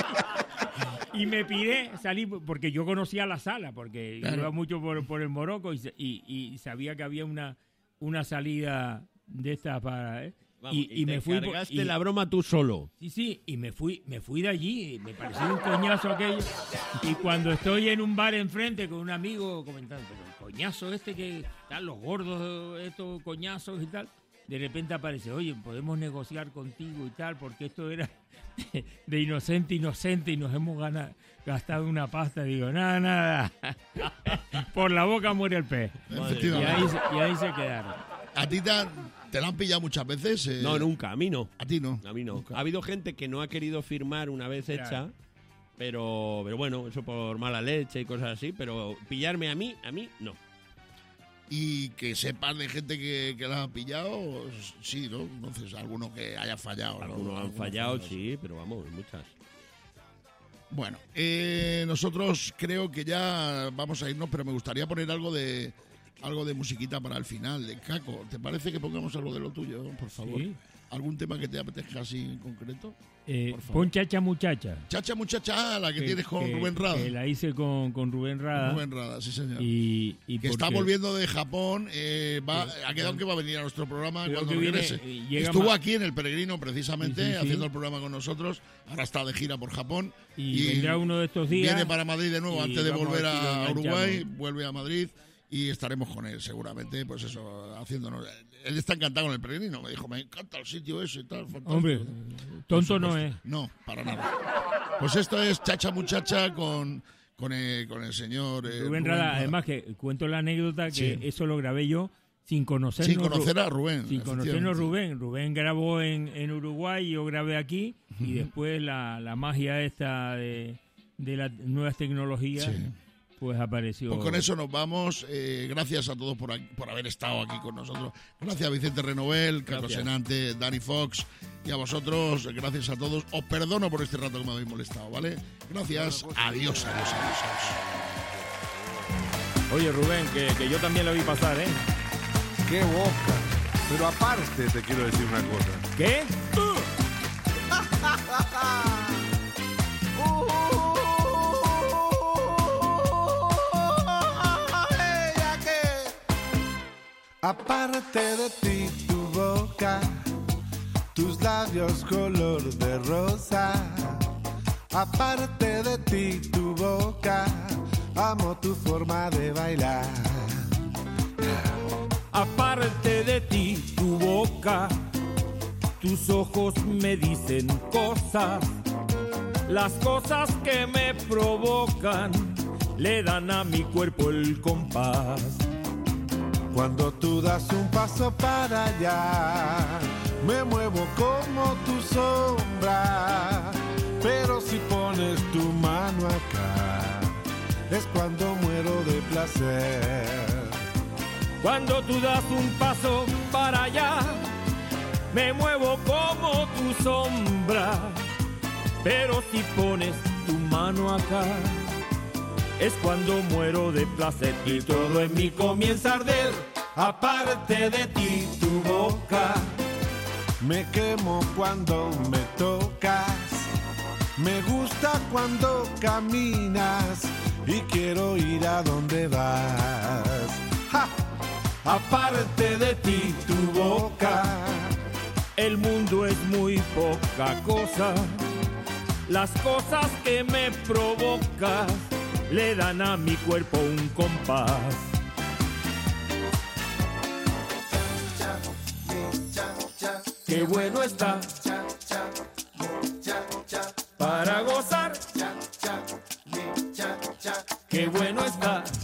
y me piré, salí, porque yo conocía la sala, porque claro. iba mucho por, por el Morocco y, y, y sabía que había una, una salida de estas para... ¿eh? Vamos, y, y, y me fui cargaste y, la broma tú solo. Sí, sí, y me fui me fui de allí, me pareció un coñazo aquello. Y cuando estoy en un bar enfrente con un amigo comentando, pero el coñazo este que están los gordos, estos coñazos y tal... De repente aparece, oye, podemos negociar contigo y tal, porque esto era de inocente, inocente, y nos hemos ganado, gastado una pasta. Digo, nada, nada, por la boca muere el pez. Y ahí, y ahí se quedaron. ¿A ti te, te la han pillado muchas veces? Eh? No, nunca, a mí no. ¿A ti no? A mí no. Nunca. Ha habido gente que no ha querido firmar una vez claro. hecha, pero, pero bueno, eso por mala leche y cosas así, pero pillarme a mí, a mí no. Y que sepas de gente que, que la ha pillado, sí, ¿no? Entonces, alguno que haya fallado. Algunos ¿no? han fallado, sí, pero vamos, muchas. Bueno, eh, nosotros creo que ya vamos a irnos, pero me gustaría poner algo de algo de musiquita para el final, de Caco. ¿Te parece que pongamos algo de lo tuyo, por favor? Sí. ¿Algún tema que te apetezca así en concreto? Eh, pon Chacha Muchacha. Chacha Muchacha, la que, que tienes con que, Rubén Rada. Que la hice con, con Rubén Rada. Rubén Rada, sí señor. Y, y que está volviendo de Japón. Eh, va, sí, ha quedado que va a venir a nuestro programa cuando regrese. Estuvo más... aquí en El Peregrino precisamente, sí, sí, sí. haciendo el programa con nosotros. Ahora está de gira por Japón. Y, y vendrá uno de estos días. Viene para Madrid de nuevo antes de volver a, a Uruguay. Vuelve a Madrid. Y estaremos con él seguramente, pues eso, haciéndonos... Él está encantado con El Peregrino, me dijo, me encanta el sitio ese y tal. Fantástico. Hombre, tonto no es. No, para nada. Pues esto es Chacha Muchacha con, con, el, con el señor... Eh, Rubén Rada, además que cuento la anécdota que sí. eso lo grabé yo sin conocernos. Sin conocer a Rubén. Sin conocernos Rubén. Rubén grabó en, en Uruguay, yo grabé aquí, uh-huh. y después la, la magia esta de, de las nuevas tecnologías... Sí. Pues apareció. Pues con eso nos vamos. Eh, gracias a todos por, por haber estado aquí con nosotros. Gracias a Vicente Renovel, Caco Senante, Dani Fox y a vosotros. Gracias a todos. Os perdono por este rato que me habéis molestado, ¿vale? Gracias. Adiós, adiós, adiós, adiós. Oye, Rubén, que, que yo también lo vi pasar, ¿eh? ¡Qué boca! Pero aparte te quiero decir una cosa. ¿Qué? Aparte de ti, tu boca, tus labios color de rosa. Aparte de ti, tu boca, amo tu forma de bailar. Aparte de ti, tu boca, tus ojos me dicen cosas. Las cosas que me provocan le dan a mi cuerpo el compás. Cuando tú das un paso para allá, me muevo como tu sombra. Pero si pones tu mano acá, es cuando muero de placer. Cuando tú das un paso para allá, me muevo como tu sombra. Pero si pones tu mano acá, es cuando muero de placer y todo en mí comienza a arder. Aparte de ti, tu boca, me quemo cuando me toca. Me gusta cuando caminas y quiero ir a donde vas. ¡Ja! Aparte de ti, tu boca. El mundo es muy poca cosa. Las cosas que me provocas le dan a mi cuerpo un compás. Qué bueno está para gozar. Qué bueno está